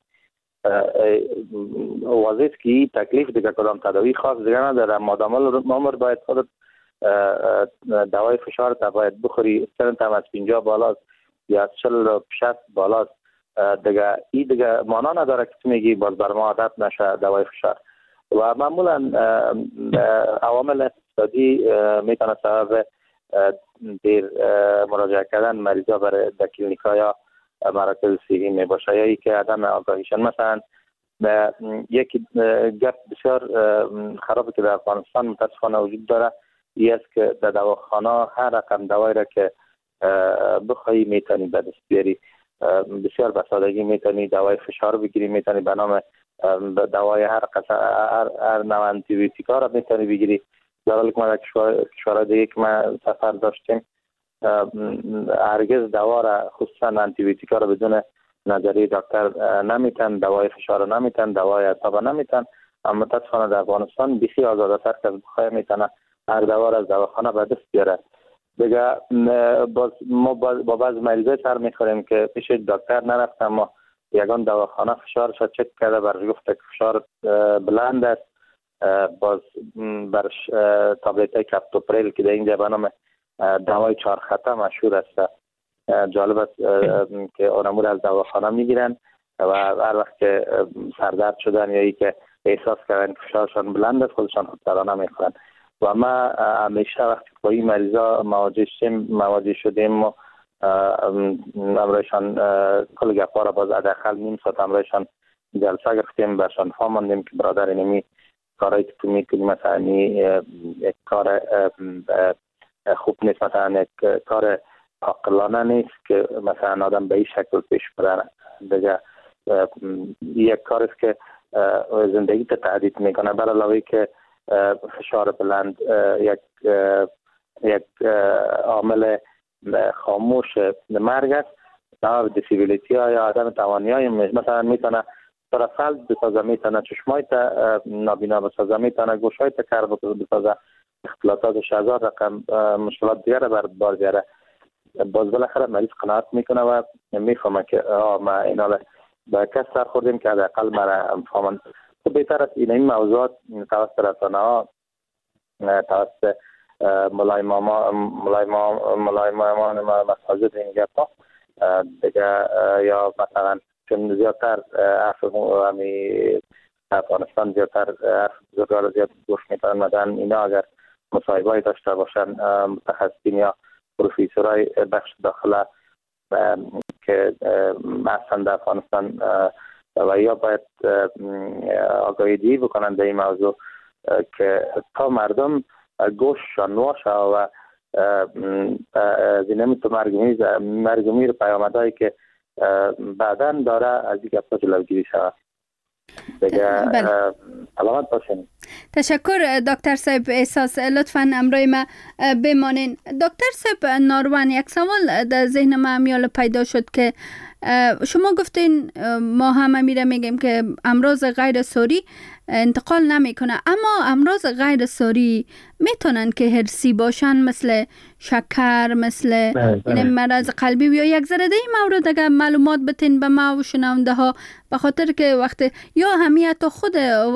واضح است که تکلیف دیگه کدام تداوی خاص دیگه نداره. مادام العمر باید خودت دوای فشار تا باید بخوری، استرنت هم از 50 بالاست یا از 40-60 بالاست دیگه. این دیگه معنا نداره که تو میگی باز بر ما عادت نشه دوای فشار. و معمولا عوامل اقتصادی میتونه سبب دیر مراجعه کردن مریضا برای در کلینیکا یا مراکز صحی می باشه، یا ای که عدم آگاهیشان. مثلا یکی گپ بسیار خرابی که در افغانستان متاسفانه وجود داره این است که در دواخانه هر رقم دوایی را که بخواهی میتونی به دست بیاری. بسیار به سادگی میتونی دوای فشار بگیری، میتونی به نام دوای هر نوع آنتی بیوتیکا را میتونی بگیری. در حالی که ما در کشورهای دیگه که ما سفر داشتیم هرگز دوا را خصوصا آنتی بیوتیکا را بدون نظریه دکتر نمیتن، دوای فشار را نمیتن، دوای اعصاب نمیتن. اما متاسفانه در افغانستان بیخی آزاده تر که بخواه میتونه هر دوا را از دواخانه به دست بیاره. دیگه ما با بعض مریضای سر میخوریم که پیش دکتر نرفتم، ما یگان دواخانه فشارش چک کرده، برش گفت که فشار بلند است. باز برش تابلت های کپتوپریل که در اینجا به نام دوای 4 خطه مشهور است. جالب است که آنمور از دواخانه میگیرن و هر وقت که سردرد شدن یا ای که احساس کردن فشارشان بلند است خودشان خودسرانه میخورن. و ما همیشه وقتی با این مریضا مواجه شدیم و امرایشان کل گپا را باز حداقل نیم ساعت امرایشان جلسه گرفتیم، برشان فهماندیم که برادر اینمی کارهایی که تو میکنی مثلا یک کار خوب نیست، مثلا یک کار عاقلانه نیست که مثلا آدم به این شکل پیش بره. دیگه یک کار است که زندگی تهدید میکنه، بر علاوه که فشار بلند یک عامل خاموش مرگ است. نوع دیسیبیلیتی های آدم توانی های مثلا میتونه طرفل بسازه، میتونه چشمای تا نابینا بسازه، میتونه گوشای تا کار بسازه، اختلالاتش هزار رقم مشکلات دیگر بر بار بیاره. باز بالاخره مریض قناعت میکنه و میفهمه که ما اینا با کس سر خوردیم که حداقل مرا فهمند. تو بهتر است این موضوعات توسط رسانه ها، توسط مولای مامان مساجد این گپا دیگه، یا مثلا چون زیادتر افغانستان زیادتر بزرگوار زیاد گوش میکنن، مثلا اینا اگر مصاحبه‌ای داشته باشن متخصصین یا پروفیسورای بخش داخله که اصلا در افغانستان و یا باید آگاهی دهی بکنن به این موضوع که تا مردم گوششان واشه و زینمی تو مرگمیر پیامدهایی که بعداً داره از این گپا جلوگیری شود. دیگه سلامت باشین. تشکر دکتر صاحب احساس، لطفاً امروی ما بمانین. دکتر صاحب ناروان، یک سوال در ذهن ما میال پیدا شد که شما گفتین ما همه میره میگیم که امراض غیر ساری انتقال نمیکنه، اما امراض غیر ساری میتونن که هرسی باشن، مثل شکر، مثل این مرض قلبی. یا یک ذره این مورد اگر معلومات بتین به ما و شنونده ها، به خاطر که وقت یا همیت خود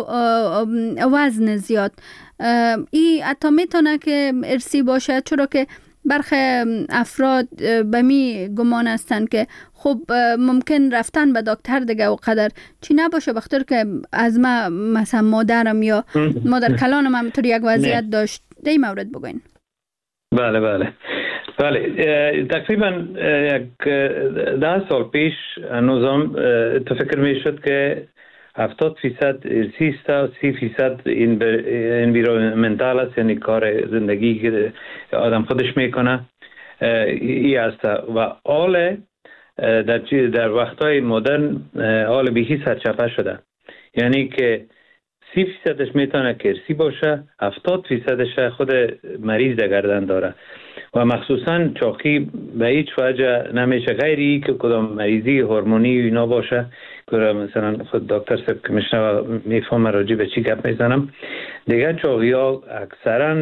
وزن زیاد ای حتی میتونه که ارسی باشه، چرا که برخی افراد به می گمان هستند که خب ممکن رفتن به دکتر دیگه و قدر چی نباشه، بخاطر که از ما مثلا مادرم یا مادر کلانم همینطور یک وضعیت داشت. در این مورد بگوین. بله تقریبا یک 10 سال پیش نظام تو فکر می شد که 70% ارسی است و 30% انویرونمنتال است، یعنی کار زندگی که آدم خودش میکنه ای است. و آل در وقتهای مدرن آل بیهی سرچپه شده، یعنی که 30% میتونه که ارسی باشه، 70% خود مریض در گردن داره و مخصوصا چاقی به هیچ وجه نمیشه غیری که کدام مریضی هورمونی اینا باشه که مثلا خود دکتر صاحب که میشنوه میفهمه راجع به چی گپ میزنم. دیگه چاقی ها اکثرا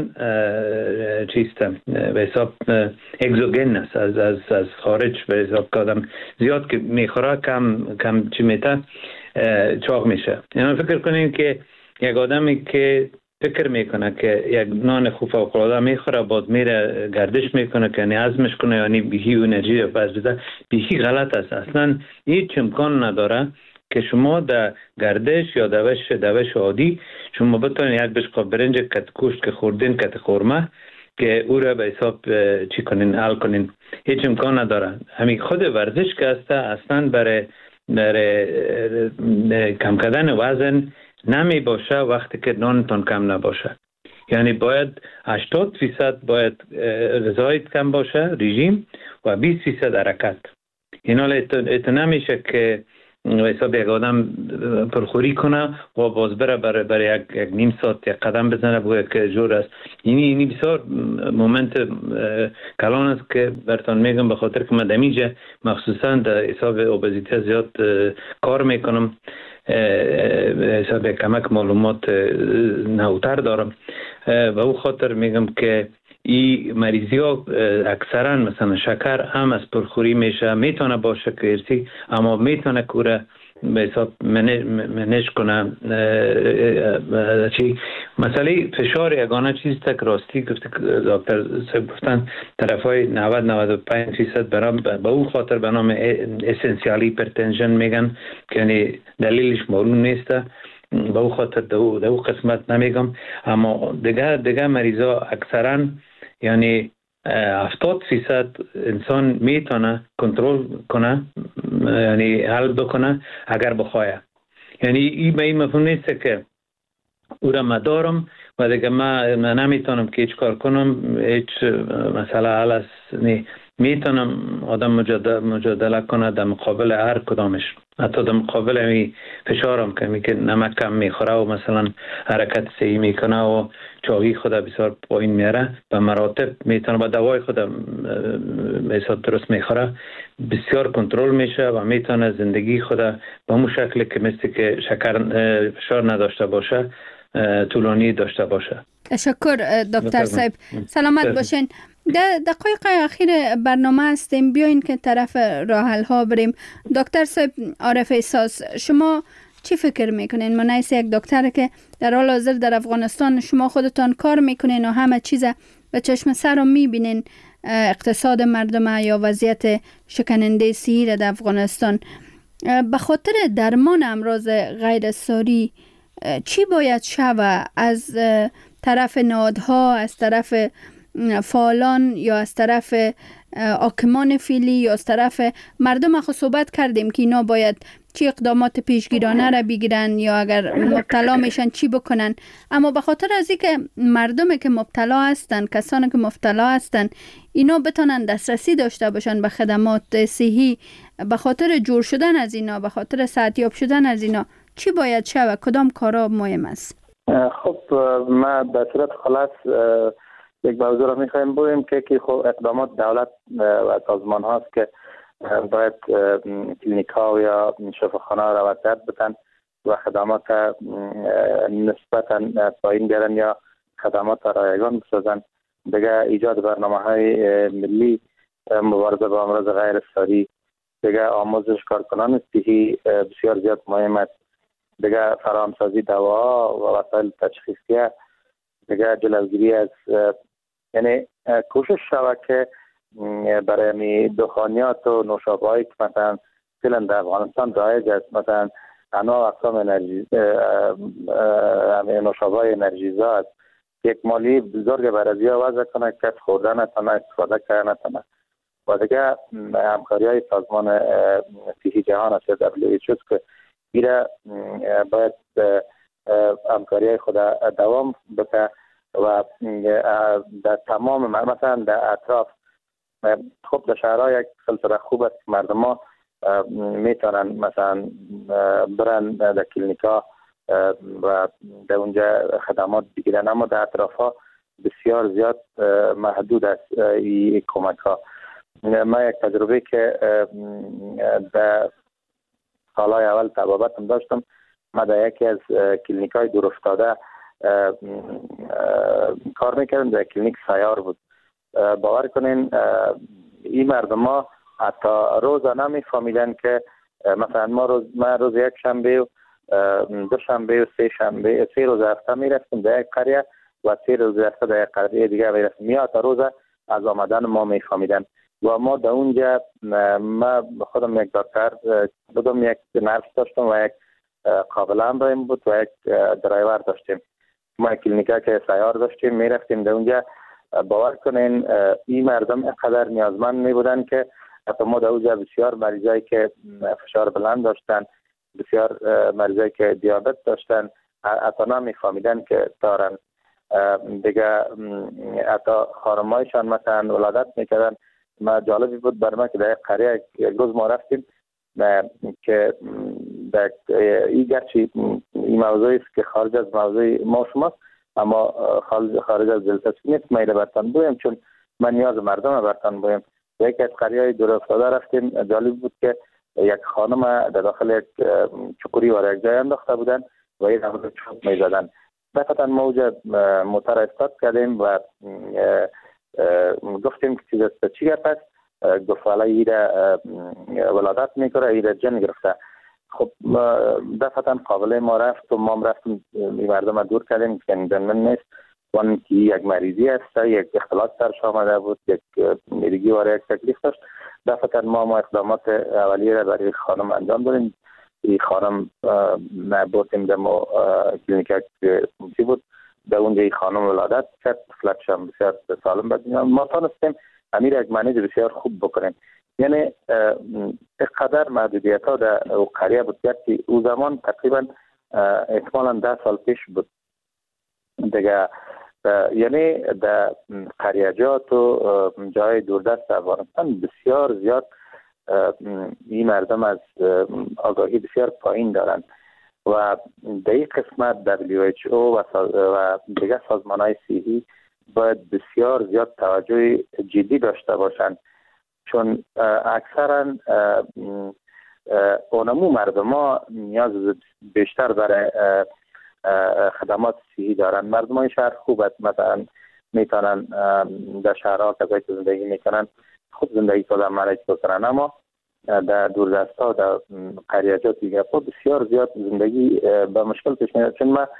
چیستم به حساب اگزوگن است، از خارج به حساب که آدم زیاد که میخوره کم چی میته چاق میشه. یعنی فکر کنین که یک آدمی که فکر میکنه که یک نان خوب فوق‌العاده میخوره بعد میره گردش میکنه که یعنی هضمش کنه، یعنی بیهی و انرژی رو پس بده، بیهی غلط است. اصلا هیچ امکان نداره که شما در گردش یا دوش عادی شما بتونید یک بشقاب برنج کت گوشت که خوردین کت خورمه که او را به حساب چی کنین حل کنین، هیچ امکان نداره. همین خود ورزش که هسته اصلا برای کم کردن وزن نمی باشه وقتی که نانتون کم نباشه. یعنی باید 80% باید غذایت کم باشه رژیم و 20% حرکت. این حال ات نمیشه که حساب یک آدم پرخوری کنه و باز بره برای یک نیم ساعت یک قدم بزنه بگوید که جور است. اینی بسیار مومنت کلان است که براتون میگم، به خاطر که من دمیجه مخصوصا در حساب اوبزیته زیاد کار میکنم، حساب کمک معلومات نوتر دارم و او خاطر میگم که این مریضی ها اکثرا مثلا شکر هم از پرخوری میشه، میتونه باشه که ارسی، اما میتونه کوره به حساب منش کنه. چی مسئله فشار یگانه چیز تک راستی دکتر صاحب گفتن طرفای 90-95% برام به اون خاطر به نام اسنسیال هایپرتنشن میگن که یعنی دلیلش معلوم نیسته، به اون خاطر دو قسمت نمیگم. اما دیگه مریضا اکثرا یعنی 70% انسان میتونه کنترل کنه، یعنی حل بکنه اگر بخواه. یعنی این مفهوم نیست که او را مدارم و دیگه من نمیتونم که هیچ کار کنم، هیچ مسئله حل است. میتونم آدم مجادله کنه در مقابل هر کدامش، حتی در مقابل همی فشارم که نمک کم میخوره و مثلا حرکت صحیح میکنه و چاقی خود بسیار پایین میاره، به مراتب میتونه با دوای خود بسیار درست میخوره، بسیار کنترل میشه و میتونه زندگی خود به همون شکلی که مثل که فشار نداشته باشه طولانی داشته باشه. تشکر دکتر صاحب، سلامت باشین. دقایق اخیر برنامه هستیم، بیاین که طرف راه حل ها بریم. دکتر صاحب عارف احساس، شما چی فکر میکنین؟ من نیست یک دکتر که در حال حاضر در افغانستان شما خودتان کار میکنین و همه چیز به چشم سر رو میبینین، اقتصاد مردم یا وضعیت شکننده صحی در افغانستان. به خاطر درمان امراض غیر ساری چی باید شوه از طرف نهادها، از طرف فعالان یا از طرف حاکمان فعلی یا از طرف مردم؟ خود صحبت کردیم که اینا باید چی اقدامات پیشگیرانه را بگیرن یا اگر مبتلا میشن چی بکنن. اما به خاطر از اینکه مردمی که مبتلا هستن، کسانی که مبتلا هستن، اینا بتونن دسترسی داشته باشن به خدمات صحی، به خاطر جور شدن از اینا، به خاطر صحتیاب شدن از اینا چی باید شود؟ کدام کارا مهم است؟ خب ما به صورت خلاص یک موضوع را میخوایم بگویم که خب اقدامات دولت و سازمان هاست که باید کلینیک ها یا شفاخانه ها را وسعت بدن و خدمات نسبتا پایین بیارن یا خدمات رایگان بسازن. دیگه ایجاد برنامه های ملی مبارزه با امراض غیر ساری، دیگه آموزش کارکنان صحی بسیار زیاد مهم است. دیگه فراهمسازی دوا و وسایل تشخیصیه، دیگه جلوگیری از یعنی کوشش شود که برای دخانیات و نوشابه‌هایی که مثلا فعلا در افغانستان رایج است، مثلا انواع اقسام انرژی نوشابه‌های انرژیزا است، یک مالی بزرگ برای وضع کنه که خوردن نتونه، استفاده کردن نتونه. و دیگه همکاری‌های سازمان صحی جهان است WHO که ایره باید همکاری‌های خود دوام بده و در تمام مثلا در اطراف خب در شهرها یک سلسله خوب است که مردم ها میتونن مثلا برن در کلینیکا و در اونجا خدمات بگیرن، اما در اطراف ها بسیار زیاد محدود است این کمک ها. ما یک تجربه که در سالهای اول تبابتم داشتم، ما در یکی از کلینیک های دور افتاده کار میکردم، در کلینیک سیار بود. باور کنین این مردم ها حتی روزا نمیفهمیدن که مثلا ما روز یک شنبه و دو شنبه و سه روز هفته میرفتیم در یک قریه و 3 روز هفته در یک قریه دیگه میرفتیم. یا تا روز از آمدن ما میفهمیدن و ما در اونجا ما خودم یک دکتر بودم، یک نرس داشتم و یک قابل امریم بود و یک درایور داشتیم. ما کلینیکا که سیار داشتیم میرفتیم در اونجا. باور کنین این مردم اینقدر نیازمند می بودن که حتی ما در اونجا بسیار مریضایی که فشار بلند داشتن، بسیار مریضایی که دیابت داشتن، حتی نمیفهمیدن که دارن. دیگه حتی خانمایشان مثلا ولادت میکردن. ما جالبی بود بر من که در قریه یک روز ما رفتیم که در این گرچه این موضوعی است که خارج از موضوع ما شماست، اما خارج از دلچسبی نیست. ما ایره برتن بویم چون من نیاز مردم برتن بویم. یکی از قریه های دور افتاده رفتیم. جالب بود که یک خانم در داخل یک چکوری و یک جای انداخته بودن و این همون چوب می زدن. فقط ما اوجا موتر استارت کردیم و گفتیم که چیز است چی گفت است. گفت حالا ایره ولادت میکنه، ایره جن گرفته. خب دفعتا قابل ما رفت و ما رفتیم این مردم دور کردیم که من نیست وان که یک مریضی است، یک اختلاط سرش آمده بود، یک میرگی واره یک تکلیف داشت. دفعتا ما اقدامات اولیه را برای خانم انجام دادیم. این خانم بردیم در کلینیک که بود، در اونجا این خانم ولادت کرد، طفلش هم بسیار سالم بود. ما تانستیم امیر یک منیج بسیار خوب بکنیم. یعنی اقدر محدودیت ها در قریه بود که او زمان تقریبا احتمالا 10 سال پیش بود دیگه. یعنی در قریجات و جای دوردست افغانستان بسیار زیاد این مردم از آگاهی بسیار پایین دارند و در این قسمت WHO و دیگر سازمان های صحی باید بسیار زیاد توجه جدی داشته باشند، چون اکثرا اونمو مردم ها نیاز بیشتر برای خدمات صحی دارن. مردم های شهر خوب است، مثلا میتونن در شهرها کسایی که زندگی میکنن خوب زندگی کردن مانج بکنن، اما در دوردست ها در قریجات دیگه خود بسیار زیاد زندگی به مشکل پیش میاد. چون ما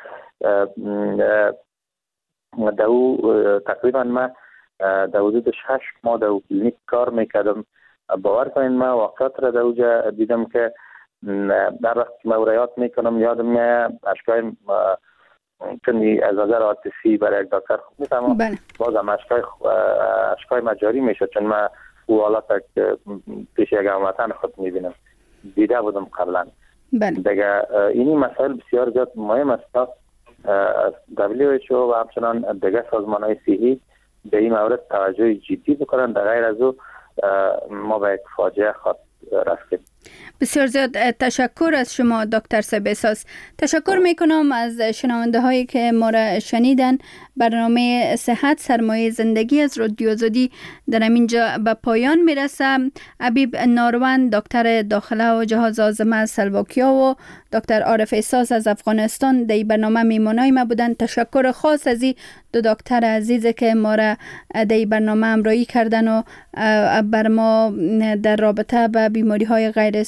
تقریبا ما در حدود 6 ماه در کلینیک کار میکردم. باور کنین ما واقعات را در اوجا دیدم که در وقت که ما یاد میکنم یادم میاد اشکای چون از نظر عاطفی برای یک دکتر خوب نیست، اما بازم اشکای مجاری میشه، چون ما او حالت پیش یک هموطن خود میبینم، دیده بودم قبلا. دیگه اینی مسائل بسیار زیاد مهم است. WHO و همچنان دیگر سازمان های صحی به این مورد توجه جدی بکنن، در غیر از او ما به یک فاجعه خواهد رفتیم. بسیار زیاد تشکر از شما دکتر سبیساس. تشکر میکنم از شنونده هایی که ما را شنیدن. برنامه صحت سرمایه زندگی از رادیو آزادی در اینجا به پایان میرسه. حبیب ناروان دکتر داخله و جهاز هاضمه از سلواکیا و دکتر عارف احساس از افغانستان در برنامه میمونای ما بودن. تشکر خاص از دو دکتر عزیز که ما را در برنامه همراهی کردن و بر ما در رابطه با بیماری های غیر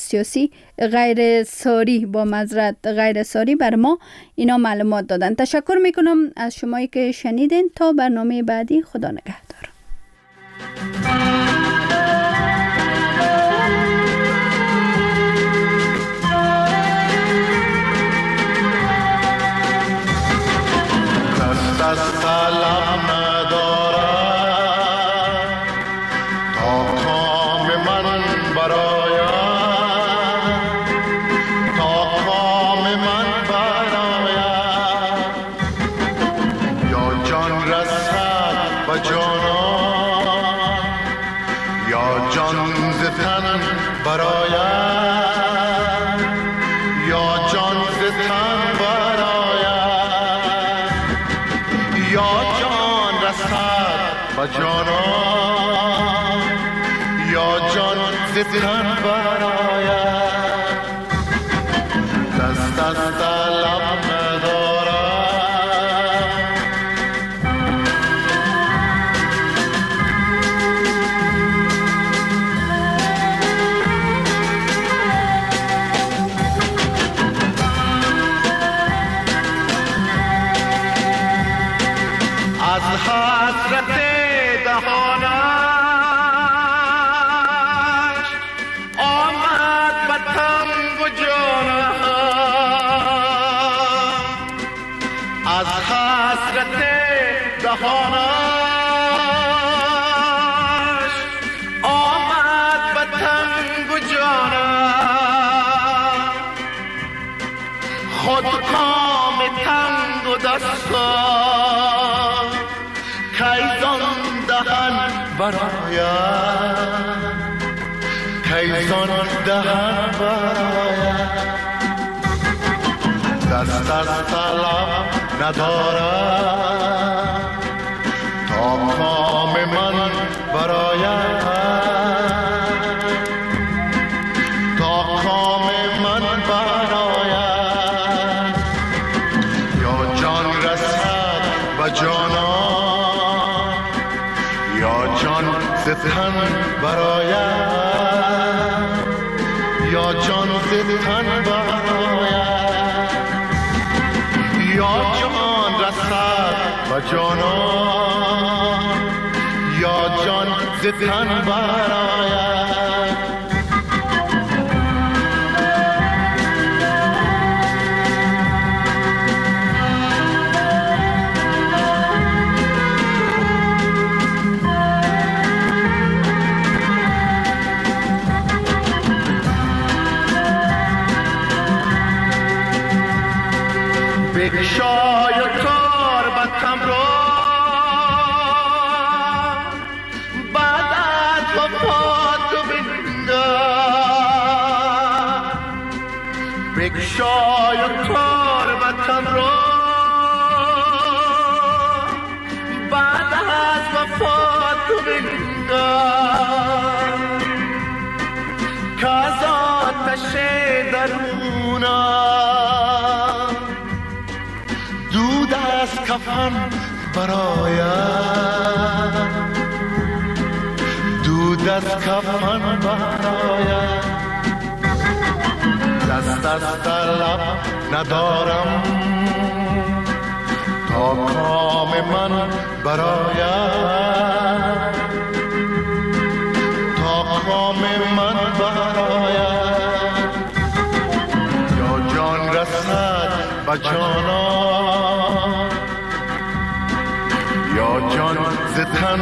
ساری بر ما اینا معلومات دادن. تشکر میکنم از شمایی که شنیدین. تا برنامه بعدی، خدا نگهدار. تن براید دست لب ندارد از حسرت دهانم دهانش آمد به تنگ و جانم، خود کام تنگ و دستم کیزان دهن براید، کیزان دهن براید. دست از طلب ندارم تا کام من براید، تا کام من براید. یا جان رسد به جانان، یا جان ز تن براید، یا جان ز تن برآید، یا جان رسد و جانان، یا جان ز تن برآید. بکشای تربتم را بعد از وفات تو بنگر، بکشای تربتم را بعد از وفات تو بنگر، که از آتش درونم دود از کفن برآید، دود از کفن برآید. دست از طلب ندارم تا کام من برآید، تا کام من برآید. یا جان رسد و جانان، یا جان ز تن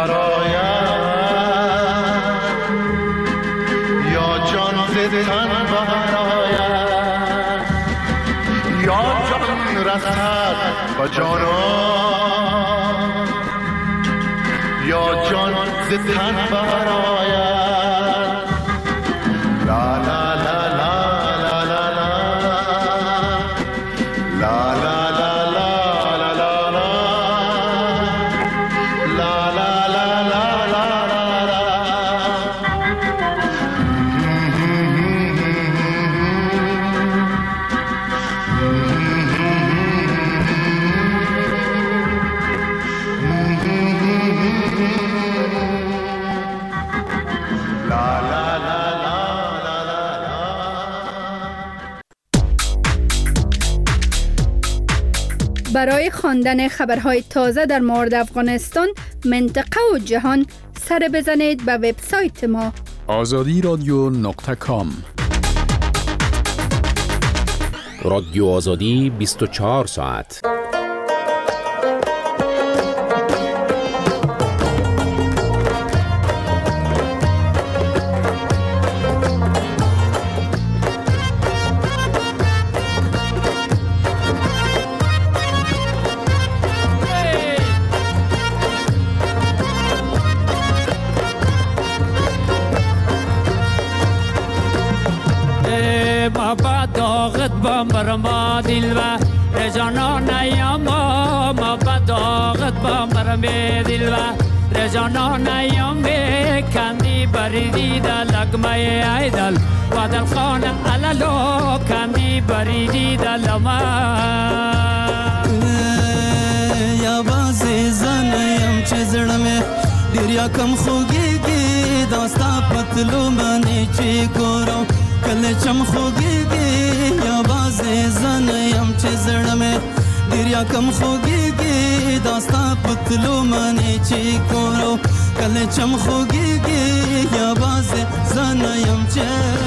برآید، یا جان ز تن برآید. یا جان رسد و جانان، یا جان ز تن برآید. لا لا لا لا لا لا لا لا لا برای خواندن خبرهای تازه در مورد افغانستان، منطقه و جهان سر بزنید به وبسایت ما azadiradio.com. رادیو آزادی 24 ساعت. برما دل و رجانان ایاما ما بداغت با مرمی دل و رجانان ایام کندی بریدی در لگمه ایدل و دل خان علالو کندی بریدی در لما یا بازی زنیم چه زرمه دریا کم خوگیگی داستا پتلو منی چی گورو کل چم خوگیگی یا بازی زنیم چه زرمه دریا کم خوگیگی داستا پتلو منی چی گورو کل چم خوگیگی یا بازی زنیم چه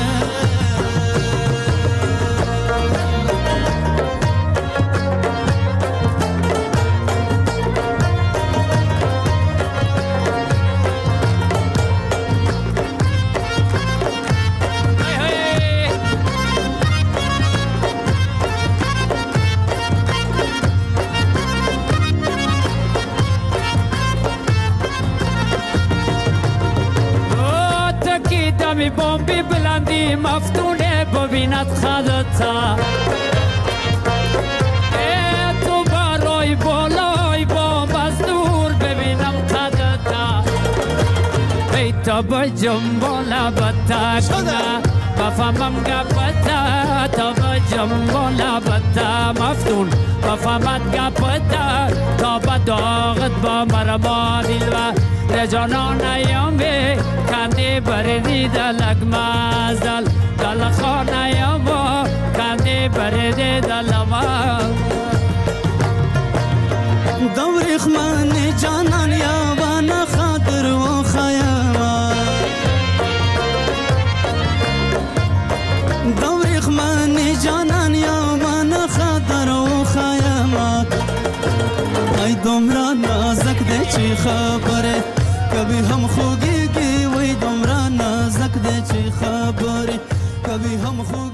می بمبی بلندی مفتونه ببیند خدتا تو برای بالای بمب از دور ببینم خدتا بیتا بجم بالا بتا کنه بفهمم گپتا تا بجم بالا بتا مفتون بفهمت گپتا تا بداغت با مرما دل و رجانا نیام به کندی بردی دلک مازدل دل خور نیام با کندی بردی دل ما دوریخ من جانان یا وانا خاطر و خیاما دوریخ من جانان یا وانا خاطر و خیاما ای دمرا نازک ده چی خبره کبھی ہم خوگی کی وی دمرا نازک ده چی خبره کبھی ہم خوگی